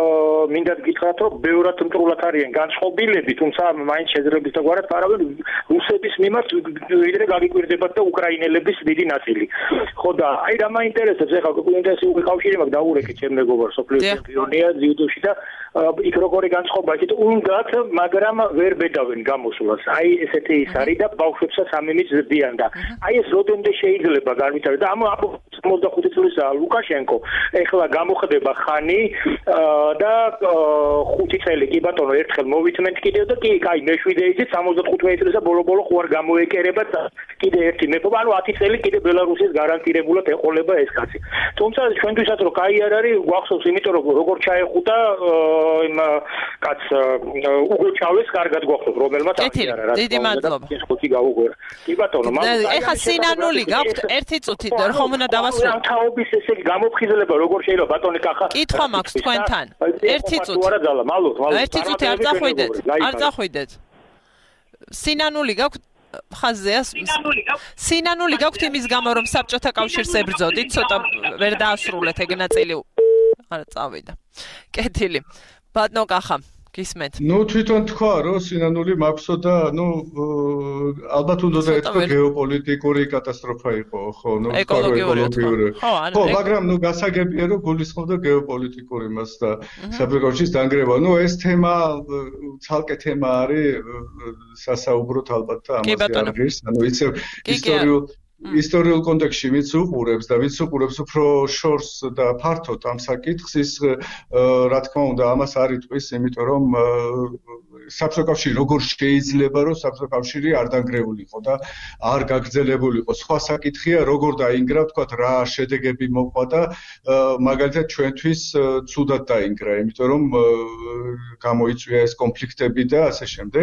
მინდა გითხრათ რომ ბევრად მტრულად არიან განწყობილები, თუმცა მაინც შეძლებლის და გვარად ფარავენ რუსების მიმართ ვიდრე გაგიკვირდებათ და უკრაინელების დიდი ნაწილი. ხო და აი რა მაინტერესებს ეხლა ინტენსიური კავშირი მაქვს დაურეკეთ ჩემ მეგობარს სოფლიო ჩემპიონია ძიუდოში და იქ როგორი განწყობა იქით უნდათ, მაგრამ ვერ ბედავენ გამოსვლას. აი ესეთი ის არის და ბავშვებსაც ამემიც ზრდიან და აი ეს როდემდე შეიძლება განვითარდეს და ამ ოცდახუთი წლისა ლუკაშენკო ეხლა გამოხდება ხანი და ხუთი წელი კი ბატონო ერთხელ მოვითმენთ კიდევ და კი აი მეშვიდე იცით სამოცდათხუთმეტი წელს ბოლო-ბოლო ხო არ გამოეკერება კიდე ერთი მეფობა, ანუ ათი წელი კიდე ბელარუსის გარანტირებულად ეყოლება ეს კაცი. თუმცა ჩვენთვისაც რომ კაი არ არის, გვახსოვს, იმიტომ რომ როგორ ჩაეხუტა იმ კაც უგუჩავეს კარგად გვახსოვს, რომელმაც ათი არა რა. დიდი მადლობა. ეს ხუთი გაუგვერა. კი ბატონო, მაგრამ ეხა სინანული გაქვთ ერთი წუთი ხომ უნდა დავასრულო. თაობის ესე გამოფხიზლება როგორ შეიძლება ბატონი კახა. კითხვა მაქვს თქვენთან. ერთი წუთი. არა ძალა, მალოთ, მალოთ. ერთი წუთი არ წახვიდეთ. არ წახვიდეთ. სინანული გაქვთ ხაზზეა სინანული გაქვთ იმის გამო რომ საბჭოთა კავშირს ებრძოდით, ცოტა ვერ დაასრულეთ ეგ ნაწილი. არა წავიდა. კეთილი. ბატონო კახა, გისმენთ. ნუ თვითონ თქვა რომ სინანული მაქვსო და ნუ ალბათ უნდა დაეთქვა გეოპოლიტიკური კატასტროფა იყო, ხო, ნუ ეკოლოგიური. ხო, მაგრამ ნუ გასაგებია რომ გულისხმობდა გეოპოლიტიკური მას და საბჭოთა კავშირის დანგრევა. ნუ ეს თემა ცალკე თემა არის სასაუბროთ ალბათ და ამაზე არ ღირს. ანუ იცი ისტორიულ ისტორიულ კონტექსტში ვინც უყურებს და ვინც უყურებს უფრო შორს და ფართოდ ამ საკითხს ის რა თქმა უნდა ამას არ იტყვის, იმიტომ რომ საბჭოთა კავშირი როგორ შეიძლება რომ საბჭოთა კავშირი არ დანგრეულიყო და არ გაგრძელებულიყო. სხვა საკითხია როგორ დაინგრა, ვთქვათ, რა შედეგები მოყვა და მაგალითად ჩვენთვის ცუდად დაინგრა, იმიტომ რომ გამოიწვია ეს კონფლიქტები და ასე შემდეგ,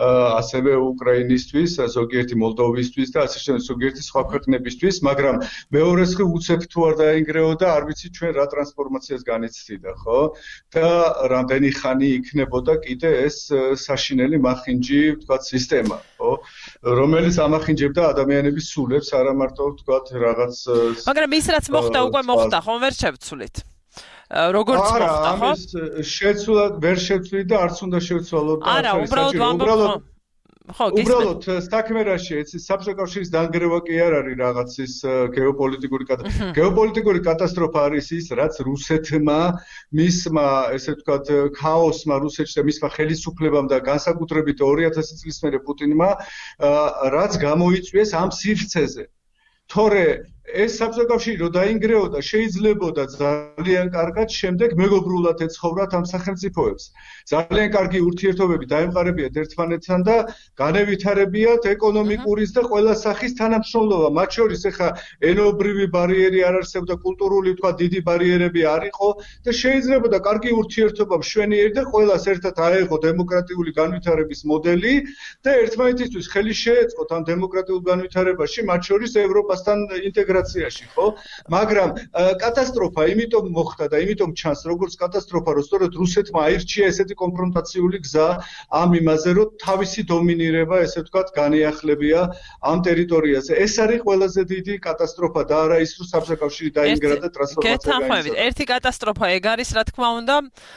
ასევე უკრაინისთვის, ზოგიერთი მოლდოვისთვის და ასე შემდეგ, ზოგიერთი სხვა ქვეყნებისთვის, მაგრამ მეორეს ხრი უცებ თუ არ დაინგრეო და არ ვიცი ჩვენ რა ტრანსფორმაციას განიცდიდა, ხო? და რამდენი ხანი იქნებოდა კიდე ეს საშინელი მახინჯი, ვთქვათ, სისტემა, ხო? რომელიც ამახინჯებდა ადამიანების სულებს, არა მარტო, ვთქვათ, რაღაც მაგრამ ის რაც მოხდა, უკვე მოხდა, ხომ ვერ შევცვლით? როგორც მოხდა, ხო? არა, ამის შეცვლად ვერ შევცვლით და არც უნდა შევცვალოთ და არა, უბრალოდ ვამბობ ხო, უბრალოდ საქმე რაშია, ეს საბჭოთა კავშირის დანგრევა კი არ არის რაღაც ის გეოპოლიტიკური კატასტროფა. გეოპოლიტიკური კატასტროფა არის ის, რაც რუსეთმა, მისმა, ესე ვთქვათ, ქაოსმა რუსეთში და მისმა ხელისუფლებამ და განსაკუთრებით ორი ათასი წლის მერე პუტინმა, რაც გამოიწვიეს ამ სივრცეზე. თორე ეს საბჭოთა კავშირი რო დაინგრეოდა, შეიძლებოდა ძალიან კარგად შემდეგ მეგობრულად ეცხოვრათ ამ სახელმწიფოებს. ძალიან კარგი ურთიერთობები დაემყარებიათ ერთმანეთთან და განევითარებიათ ეკონომიკურის და ყველა სახის თანამშრომლობა. მათ შორის ახლა ენობრივი ბარიერი არ არსებობდა, კულტურული თქვა დიდი ბარიერები არ იყო და შეიძლებოდა კარგი ურთიერთობა მშვენიერი და ყველას ერთად აეღო დემოკრატიული განვითარების მოდელი და ერთმანეთისთვის ხელი შეეწყოთ ამ დემოკრატიულ განვითარებაში, მათ შორის ევროპასთან ინტეგრაციაში. ხო? მაგრამ კატასტროფა იმიტომ მოხდა და იმიტომ ჩანს როგორც კატასტროფა, რომ სწორედ რუსეთმა აირჩია ესეთი კონფრონტაციული გზა ამ იმაზე, რომ თავისი დომინირება, ესე ვთქვათ, განეახლებია ამ ტერიტორიაზე. ეს არის ყველაზე დიდი კატასტროფა და არა ის, რომ საბჭოთა კავშირი დაინგრა და ტრანსფორმაცია გაიზარდა. ერთი კატასტროფა ეგ არის, რა თქმა უნდა,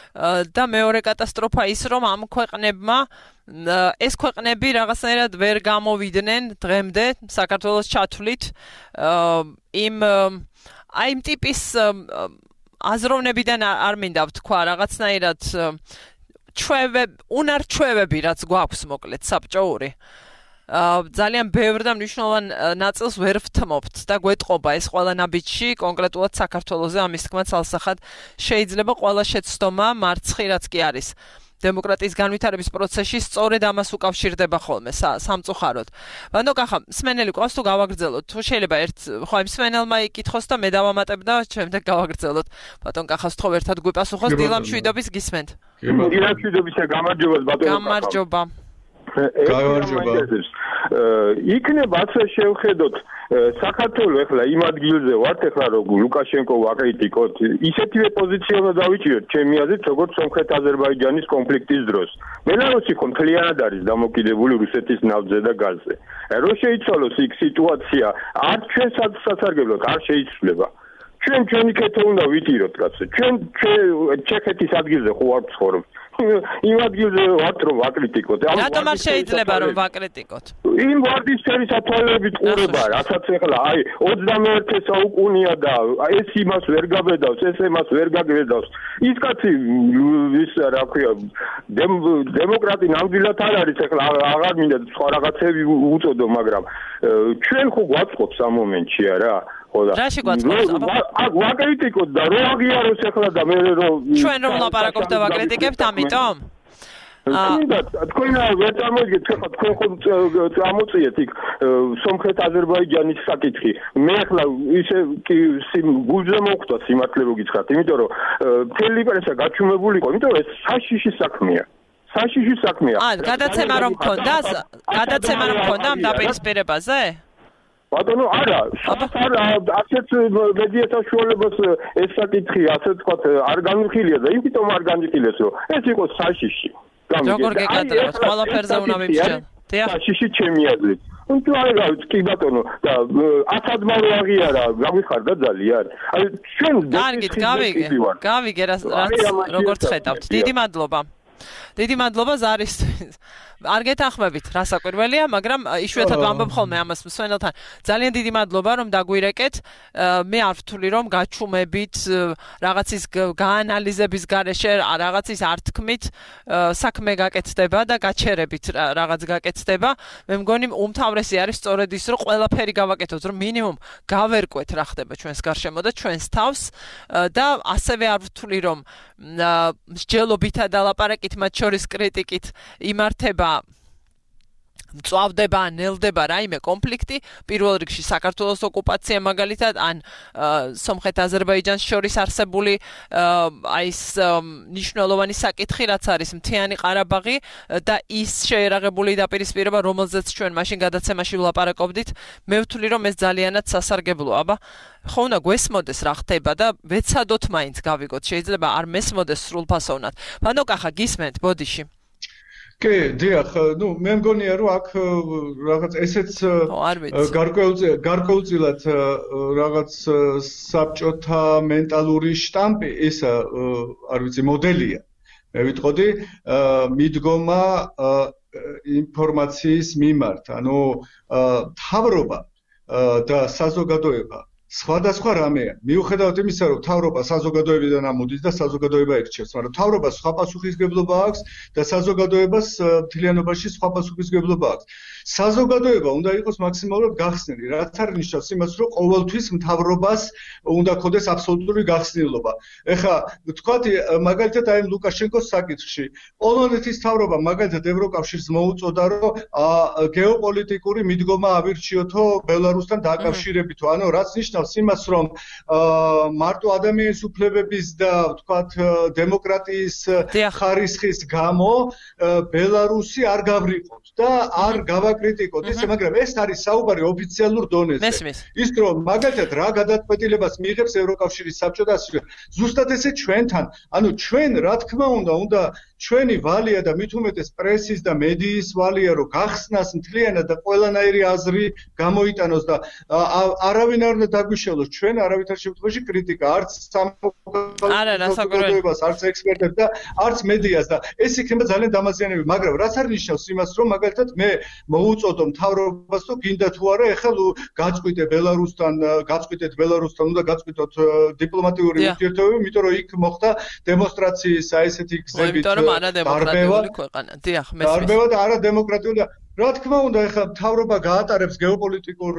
და მეორე კატასტროფა ის, რომ ამ ქვეყნებმა ეს ქვეყნები რაღაცნაირად ვერ გამოვიდნენ დღემდე საქართველოს ჩათვლით იმ აი იმ ტიპის აზროვნებიდან არ მინდა ვთქვა რაღაცნაირად ჩვევები, უნარჩვევები რაც გვაქვს მოკლედ საბჭოური ძალიან ბევრ და მნიშვნელოვან ნაწილს ვერ ვთმობთ და გვეტყობა ეს ყველა ნაბიჯში კონკრეტულად საქართველოზე ამის თქმა ცალსახად შეიძლება ყველა შეცდომა მარცხი რაც კი არის დემოკრატიის განვითარების პროცესში სწორედ ამას უკავშირდება ხოლმე სამწუხაროდ. ბანო კახა, მსმენელი ყავს თუ გავაგრძელოთ? თუ შეიძლება ერთ ხო იმ მსმენელმა იკითხოს და მე დავამატებ და შემდეგ გავაგრძელოთ. ბატონ კახას თქო ერთად გვიპასუხოს დილამშვიდობის გისმენთ. დილამშვიდობისა გამარჯობა ბატონო კახა. გამარჯობა. გამარჯობა. იქნება ასე შევხედოთ საქართველოს ახლა იმ ადგილზე ვართ ახლა რომ ლუკაშენკო ვაკრიტიკოთ ისეთივე პოზიცია უნდა დავიჭიროთ ჩემი აზრით როგორც სომხეთ-აზერბაიჯანის კონფლიქტის დროს. ბელარუსი ხო მთლიანად არის დამოკიდებული რუსეთის ნავთზე და გაზზე. რო შეიცვალოს იქ სიტუაცია არ ჩვენ სასარგებლოდ არ შეიცვლება. ჩვენ ჩვენი კეთო უნდა ვიტიროთ კაცო. ჩვენ ჩეხეთის ადგილზე ხო არ ვცხოვრობ. იმ ადგილზე ვართ რომ ვაკრიტიკოთ. რატომ არ შეიძლება რომ ვაკრიტიკოთ? იმ ვარდისფერი სათვალეებით ყურება, რასაც ახლა აი ოცდამეერთე საუკუნეა და ეს იმას ვერ გაბედავს, ეს იმას ვერ გაგბედავს. ის კაცი ის რა ქვია დემოკრატი ნამდვილად არ არის ახლა აღარ მინდა სხვა რაღაცები უწოდო, მაგრამ ჩვენ ხო გვაწყობს ამ მომენტში არა? რაში გვაწყობს? აქ ვაკრიტიკოთ და რო აღიაროს ახლა და მე რომ ჩვენ რომ ლაპარაკობთ და ვაკრიტიკებთ ამიტომ? თუნდა თქვენ ვერ წარმოიდგენთ ხა თქვენ ხო წამოწიეთ იქ სომხეთ-აზერბაიჯანის საკითხი. მე ახლა ისე კი გულზე მოხვდა სიმართლე რო გითხრათ, იმიტომ რომ მთელი პრესა გაჩუმებულიყო, იმიტომ რომ ეს საშიში საქმეა. საშიში საქმეა. ან გადაცემა რომ მქონდა, გადაცემა რომ მქონდა ამ დაპირისპირებაზე? ბატონო არა, არა, ასეთ მედია საშუალებას ეს საკითხი ასე ვთქვათ არ განვიხილია და იმიტომ არ განვიხილეს რომ ეს იყო საშიში. როგორ გეკადრებთ? ყველაფერზე უნდა მივიჭრე. საშიში ჩემი აზრით. თუ არა კი ბატონო და ათადმა რო აღიარა, გავიხარდა ძალიან. აი ჩვენ კარგით, გავიგე. გავიგე რა როგორც ხედავთ. დიდი მადლობა. დიდი მადლობა ზარის. არ გეთანხმებით რა საკვირველია, მაგრამ იშვიათად ვამბობ ხოლმე ამას მსმენელთან. ძალიან დიდი მადლობა რომ დაგვირეკეთ. მე არ ვთვლი რომ გაჩუმებით რაღაცის გაანალიზების გარეშე, რაღაცის ართქმით საქმე გაკეთდება და გაჩერებით რაღაც გაკეთდება. მე მგონი უმთავრესი არის სწორედ ის რომ ყველაფერი გავაკეთოთ, რომ მინიმუმ გავერკვეთ რა ხდება ჩვენს გარშემო და ჩვენს თავს და ასევე არ ვთვლი რომ მსჯელობითა და ლაპარაკით მათ შორის კრიტიკით იმართება მწვავდება, ნელდება რაიმე კონფლიქტი, პირველ რიგში საქართველოს ოკუპაცია მაგალითად, ან სომხეთ-აზერბაიჯანს შორის არსებული აი ეს მნიშვნელოვანი საკითხი, რაც არის მთიანი ყარაბაღი და ის შეერაღებული დაპირისპირება, რომელზეც ჩვენ მაშინ გადაცემაში ვლაპარაკობდით, მე ვთვლი რომ ეს ძალიანაც სასარგებლოა, აბა ხო უნდა გვესმოდეს რა ხდება და ვეცადოთ მაინც გავიგოთ, შეიძლება არ მესმოდეს სრულფასოვნად. ბანოკახა გისმენთ ბოდიში. კი, დიახ, ნუ მე მგონია რომ აქ რაღაც ესეც გარკვეულწილად რაღაც საბჭოთა მენტალური შტამპი, ეს არ ვიცი, მოდელია. მე ვიტყოდი, მიდგომა ინფორმაციის მიმართ, ანუ მთავრობა და საზოგადოება სხვადასხვა რამეა. მიუხედავად იმისა, რომ მთავრობა საზოგადოებიდან ამოდის და საზოგადოება ირჩევს, მაგრამ მთავრობას სხვა პასუხისგებლობა აქვს და საზოგადოებას მთლიანობაში სხვა პასუხისგებლობა აქვს. საზოგადოება უნდა იყოს მაქსიმალურად გახსნილი, რაც არ ნიშნავს იმას, რომ ყოველთვის მთავრობას უნდა ქონდეს აბსოლუტური გახსნილობა. ეხლა ვთქვათ, მაგალითად აი ლუკაშენკოს საკითხში, პოლონეთის მთავრობა მაგალითად ევროკავშირს მოუწოდა, რომ გეოპოლიტიკური მიდგომა ავირჩიოთო ბელარუსთან დაკავშირებითო, ანუ რაც ნიშნავს იმას, რომ მარტო ადამიანის უფლებების და ვთქვათ დემოკრატიის ხარისხის გამო ბელარუსი არ გავრიყოთ და არ გავაკრიტიკოთ ისე, მაგრამ ეს არის საუბარი ოფიციალურ დონეზე. ის რომ მაგალითად რა გადაწყვეტილებას მიიღებს ევროკავშირის საბჭო და ასე ზუსტად ესე ჩვენთან, ანუ ჩვენ რა თქმა უნდა, უნდა ჩვენი ვალია და მით უმეტეს პრესის და მედიის ვალია, რომ გახსნას მთლიანად და ყველანაირი აზრი გამოიტანოს და არავინ არ უნდა დაგვიშალოს ჩვენ არავითარ შემთხვევაში კრიტიკა, არც საზოგადოებას, არც ექსპერტებს და არც მედიას და ეს იქნება ძალიან დამაზიანებელი, მაგრამ რაც არ ნიშნავს იმას, რომ მაგალითად მე მოუწოდო მთავრობას, რომ გინდა თუ არა, ეხლა გაწყვიტე ბელარუსთან, გაწყვიტეთ ბელარუსთან, უნდა გაწყვიტოთ დიპლომატიური ურთიერთობები, იმიტომ რომ იქ მოხდა დემონსტრაციის აი ესეთი გზებით არადემოკრატიული ქვეყანა. დიახ, მესმის. არბევა და არადემოკრატიული და რა თქმა უნდა, ეხლა მთავრობა გაატარებს გეოპოლიტიკურ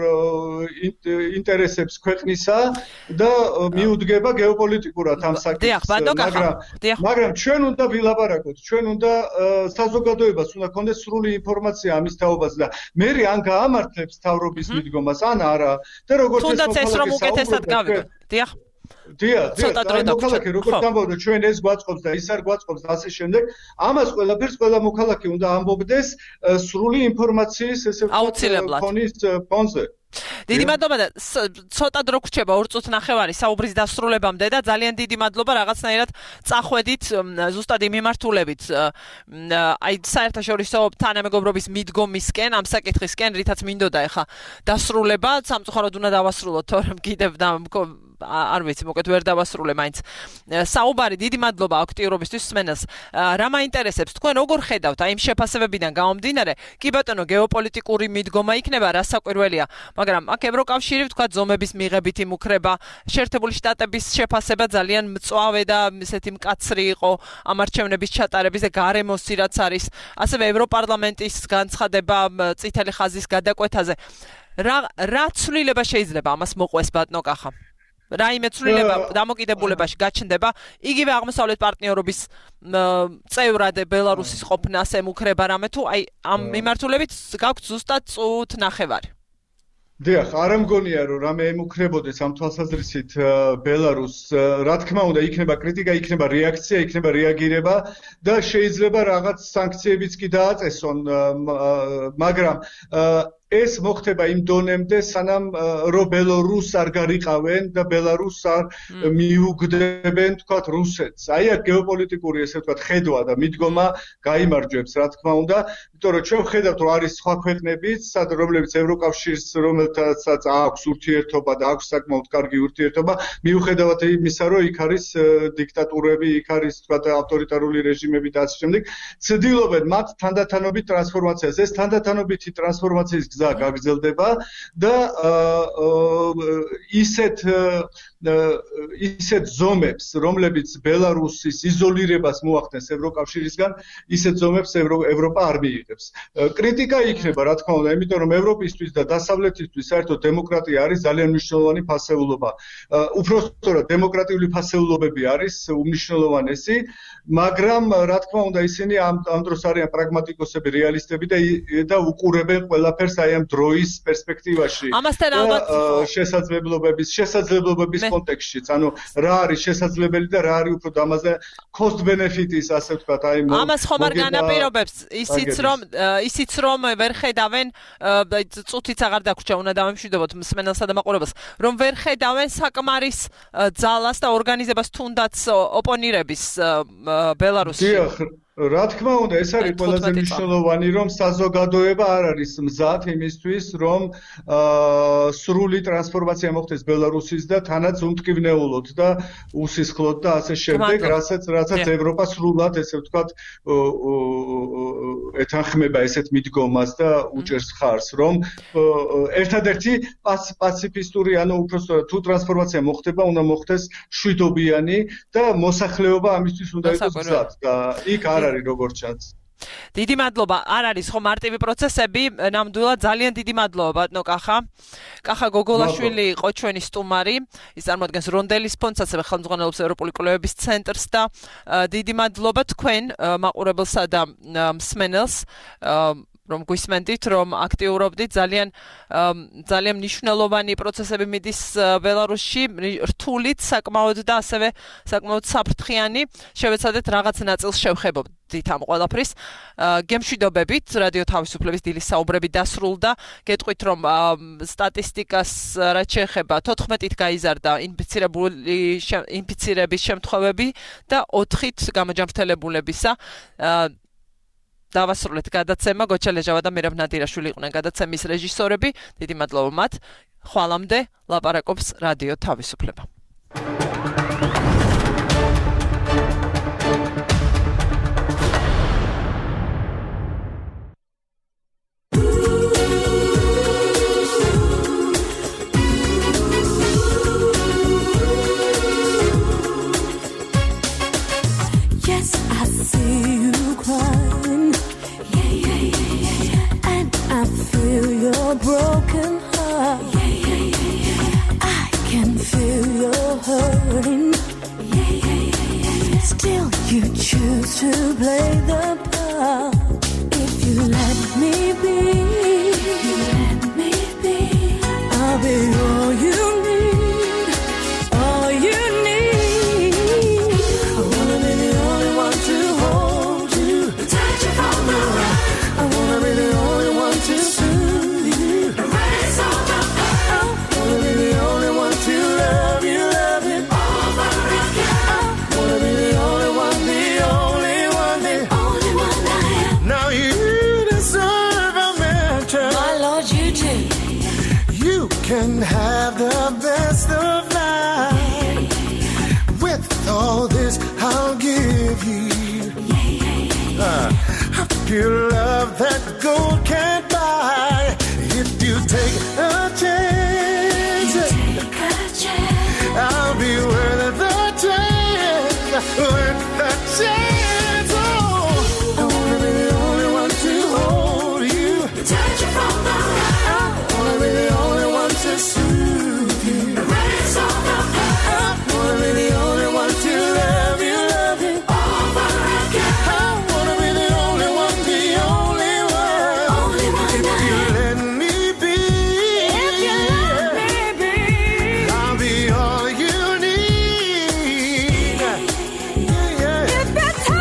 ინტერესებს ქვეყნისა და მიუდგება გეოპოლიტიკურად ამ საკითხს, მაგრამ მაგრამ ჩვენ უნდა ვილაპარაკოთ, ჩვენ უნდა საზოგადოებას უნდა ქონდეს სრული ინფორმაცია ამის თაობაზე და მე ან გაამართლებს მთავრობის მიდგომას, ან არა. და როგორც ეს თუნდაც ეს რომ უკეთესად გავიგოთ. დიახ. დიახ, მოქალაქე როგორც ამბობდა, ჩვენ ეს გვაწყობს და ის არ გვაწყობს და ასე შემდეგ, ამას ყველაფერს ყველა მოქალაქე უნდა ამბობდეს სრული ინფორმაციის ესე აუცილებლად ფონის ფონზე. დიდი მადლობა და ცოტა დრო გრჩება ორ წუთს ნახევარი საუბრის დასრულებამდე და ძალიან დიდი მადლობა რაღაცნაირად წახვედით ზუსტად იმ მიმართულებით აი საერთაშორისო თანამეგობრობის მიდგომისკენ ამ საკითხისკენ, რითაც მინდოდა ეხა დასრულება, სამწუხაროდ უნდა დავასრულოთ, თორემ კიდევ და არ ვიცი, მოკეთ ვერ დავასრულე მაინც. საუბარი, დიდი მადლობა აქტიურობისთვის მსმენელს. რა მაინტერესებს თქვენ როგორ ხედავთ აი იმ შეფასებებიდან გამომდინარე? კი ბატონო, გეოპოლიტიკური მიდგომა იქნება, რა საკვირველია, მაგრამ აქ ევროკავშირი ვთქვათ ზომების მიღებით იმუქრება, შეერთებული შტატების შეფასება ძალიან მწვავე და ესეთი მკაცრი იყო ამ არჩევნების ჩატარების და გარემოსი რაც არის, ასევე ევროპარლამენტის განცხადება წითელი ხაზის გადაკვეთაზე. რა რა ცვლილება შეიძლება ამას მოყვეს ბატონო-კახა? რაიმე ცვლილება დამოკიდებულებაში გაჩნდება, იგივე აღმოსავლეთ პარტნიორობის წევრად ბელარუსის ყოფნას ემუქრება რამე თუ აი ამ მიმართულებით გაქვთ ზუსტად წუთ ნახევარი. დიახ, არ მგონია რომ რამე ემუქრებოდეს ამ თვალსაზრისით ბელარუსს, რა თქმა უნდა, იქნება კრიტიკა, იქნება რეაქცია, იქნება რეაგირება და შეიძლება რაღაც სანქციებიც კი დააწესონ, მაგრამ ეს მოხდება იმ დონემდე, სანამ რო ბელორუს არ გარიყავენ და ბელარუსს არ მიუგდებენ, თქვათ, რუსეთს. აი აქ გეოპოლიტიკური, ესე ვთქვათ, ხედვა და მიდგომა გაიმარჯვებს, რა თქმა უნდა, იმიტომ რომ ჩვენ ვხედავთ, რომ არის სხვა ქვეყნებიც, რომლებიც ევროკავშირს, რომელთაც აქვს ურთიერთობა და აქვს საკმაოდ კარგი ურთიერთობა, მიუხედავად იმისა, რომ იქ არის დიქტატურები, იქ არის, თქვათ, ავტორიტარული რეჟიმები და ასე შემდეგ, ცდილობენ მათ თანდათანობით ტრანსფორმაციას. ეს თანდათანობითი ტრანსფორმაციის გზა გაგრძელდება და ისეთ ისეთ ზომებს, რომლებიც ბელარუსის იზოლირებას მოახდენს ევროკავშირისგან, ისეთ ზომებს ევროპა არ მიიღებს. კრიტიკა იქნება, რა თქმა უნდა, იმიტომ რომ ევროპისთვის და დასავლეთისთვის საერთოდ დემოკრატია არის ძალიან მნიშვნელოვანი ფასეულობა. უпростоრად დემოკრატიული ფასეულობები არის უმნიშვნელოვანესი, მაგრამ რა თქმა უნდა, ისინი ამ ამ დროს არიან პრაგმატიკოსები, რეალისტები და და უყურებენ ყველაფერს აი ამ დროის პერსპექტივაში. ამასთან ალბათ შესაძლებლობების, შესაძლებლობების კონტექსტშიც, ანუ რა არის შესაძლებელი და რა არის უფრო დამაზე cost benefit-ის, ასე ვთქვათ, აი ამას ხომ არ განაპირობებს ისიც რომ ისიც რომ ვერ ხედავენ წუთიც აღარ დაგვრჩა, უნდა დავემშვიდობოთ მსმენელსა და მაყურებელს, რომ ვერ ხედავენ საკმარის ძალას და ორგანიზებას თუნდაც ოპონირების ბელარუსში. დიახ, რა თქმა უნდა, ეს არის ყველაზე მნიშვნელოვანი, რომ საზოგადოება არ არის მზად იმისთვის, რომ სრული ტრანსფორმაცია მოხდეს ბელარუსის და თანაც უმტკივნეულოდ და უსისხლოდ და ასე შემდეგ, რასაც რასაც ევროპა სრულად, ესე ვთქვათ, ეთანხმება ესეთ მიდგომას და უჭერს ხარს, რომ ერთადერთი პაციფისტური, ანუ უпростоრად თუ ტრანსფორმაცია მოხდება, უნდა მოხდეს შვიდობიანი და მოსახლეობა ამისთვის უნდა იყოს მზად და იქ არ არის როგორც ჩანს. დიდი მადლობა. არ არის ხო მარტივი პროცესები, ნამდვილად ძალიან დიდი მადლობა ბატონო კახა. კახა გოგოლაშვილი იყო ჩვენი სტუმარი. ის წარმოადგენს რონდელის ფონდს, ასევე ხელმძღვანელობს ევროპული კვლევების ცენტრს და დიდი მადლობა თქვენ მაყურებელსა და მსმენელს რომ გვისმენდით, რომ აქტიურობდით, ძალიან ძალიან მნიშვნელოვანი პროცესები მიდის ბელარუსში, რთულით საკმაოდ და ასევე საკმაოდ საფრთხიანი. შევეცადეთ რაღაც ნაწილს შევხებოდით ამ ყველაფრის. გემშვიდობებით, რადიო თავისუფლების დილის საუბრები დასრულდა. გეტყვით, რომ სტატისტიკას რაც შეეხება თოთხმეტით გაიზარდა ინფიცირებული ინფიცირების შემთხვევები და ოთხით გამოჯანმრთელებულებისა. დავასრულეთ გადაცემა. გოჩა ლეჟავა და მერაბ ნადირაშვილი იყვნენ გადაცემის რეჟისორები. დიდი მადლობა მათ. ხვალამდე ლაპარაკობს რადიო თავისუფლება. Yes, I see you crying. I feel your broken heart. Yeah, yeah, yeah, yeah. I can feel your hurting. Yeah, yeah, yeah, yeah. Still, you choose to play the part. If you let me be, if you let me be, I'll be all you need, all you need. I wanna be the only one to hold you, touch you from the right. I wanna be the only one to soothe you, erase all the pain. I wanna be the only one to love you, love you over again. I wanna be the only one, the only one, the only one I am. Now you deserve a mention. My Lord, you do. You can have the best of life. With all this, I'll give you. Uh, pure love that gold can't buy. If you take a chance, You take a chance. I'll be worth the chance, worth the chance. Oh, I wanna be the only one to hold you, Touch you from the right. I wanna be the only one to soothe you, Erase all the pain. I wanna be the only one to love you, love you Over again. I wanna be the only one, the only one. Only one If I you am. let me be, If you let me be. I'll be all you need. Yeah, yeah. If you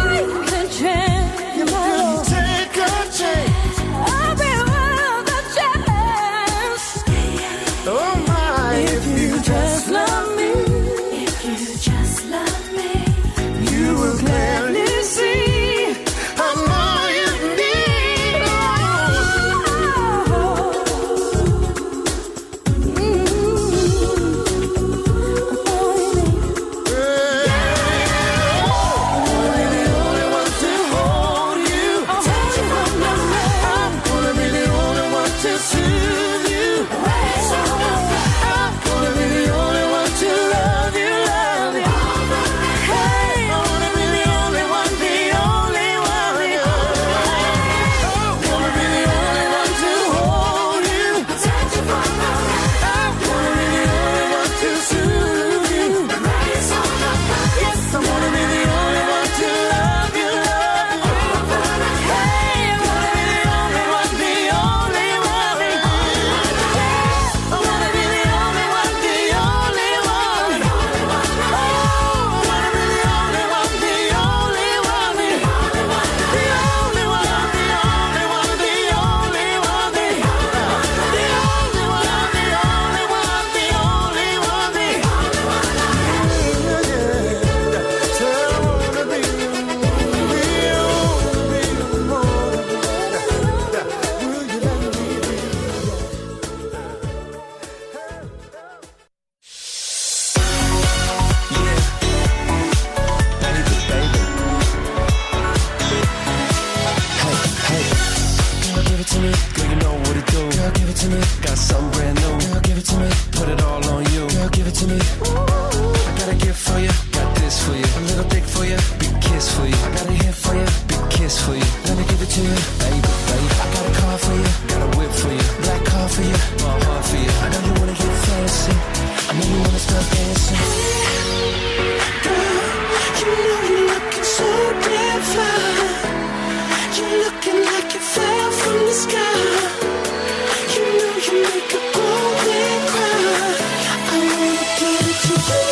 little dick for you, big kiss for you. I got a hit for you, big kiss for you. Let me give it to you, baby, baby. I got a car for you, got a whip for you. Black car for you, my heart for you. I know you wanna get fancy, I know you wanna start dancing. Girl, you know you're looking so damn fly. You're looking like you fell from the sky. You know you make a grown man cry. I wanna give it to you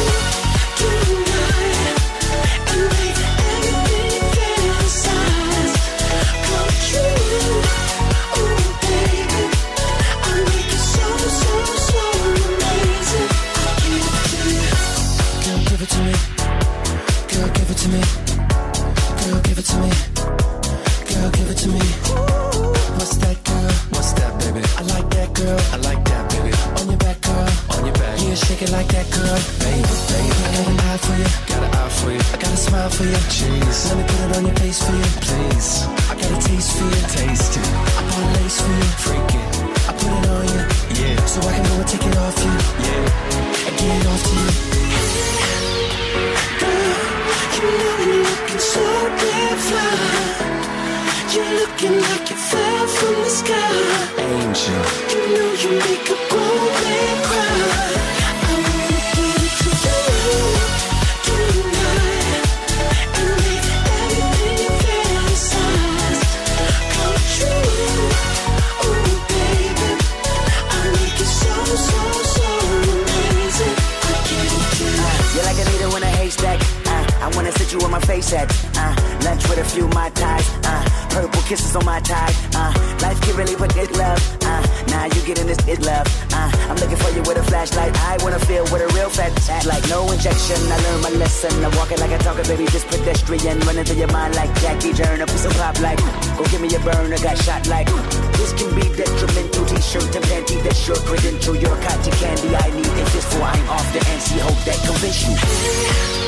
tonight and make everything you fantasize come true. Oh baby, I make it so so so amazing. I give it to you. Girl, give it to me. Girl, give it to me. Girl, give it to me. Girl, give it to me. What's that, girl? What's that, baby? I like that, girl. I like that, baby. On your back, girl. On your back. Yeah, shake it like that, girl. Baby, baby. I got an eye for you. Got an eye for you. I got a smile for you. Jeez. Let me put it on your face for you. Please. I got a taste for you. Taste it. I bought a lace for you. Freak it. I put it on you. Yeah. So I can go and take it off you. Yeah. And get it off to you. Girl, you know you're looking so damn fly. You're looking like you fell from the sky. Angel. You know you make a grown man cry. I wanna give it to you tonight and make everything you fantasize come true. Oh baby, I make it so so so amazing. I give it to you. You're like a needle in a haystack. Uh, I wanna sit you on my face at. Uh, lunch with a few Mai Tais. Uh, purple kisses on my tie. Uh, life can really put this love. Uh, now you getting this it love. Uh, I'm looking for you with a flashlight. I wanna feel what a real fat act like. No injection. I learned my lesson. I'm walking like a talker, baby. Just pedestrian. Running through your mind like Jackie Turner. Piece of pop like. Go give me a burner. Got shot like. This can be detrimental. T-shirt and panty. That's your credential. Your cotton candy. I need it just for I'm off the N C. Hope that convince you.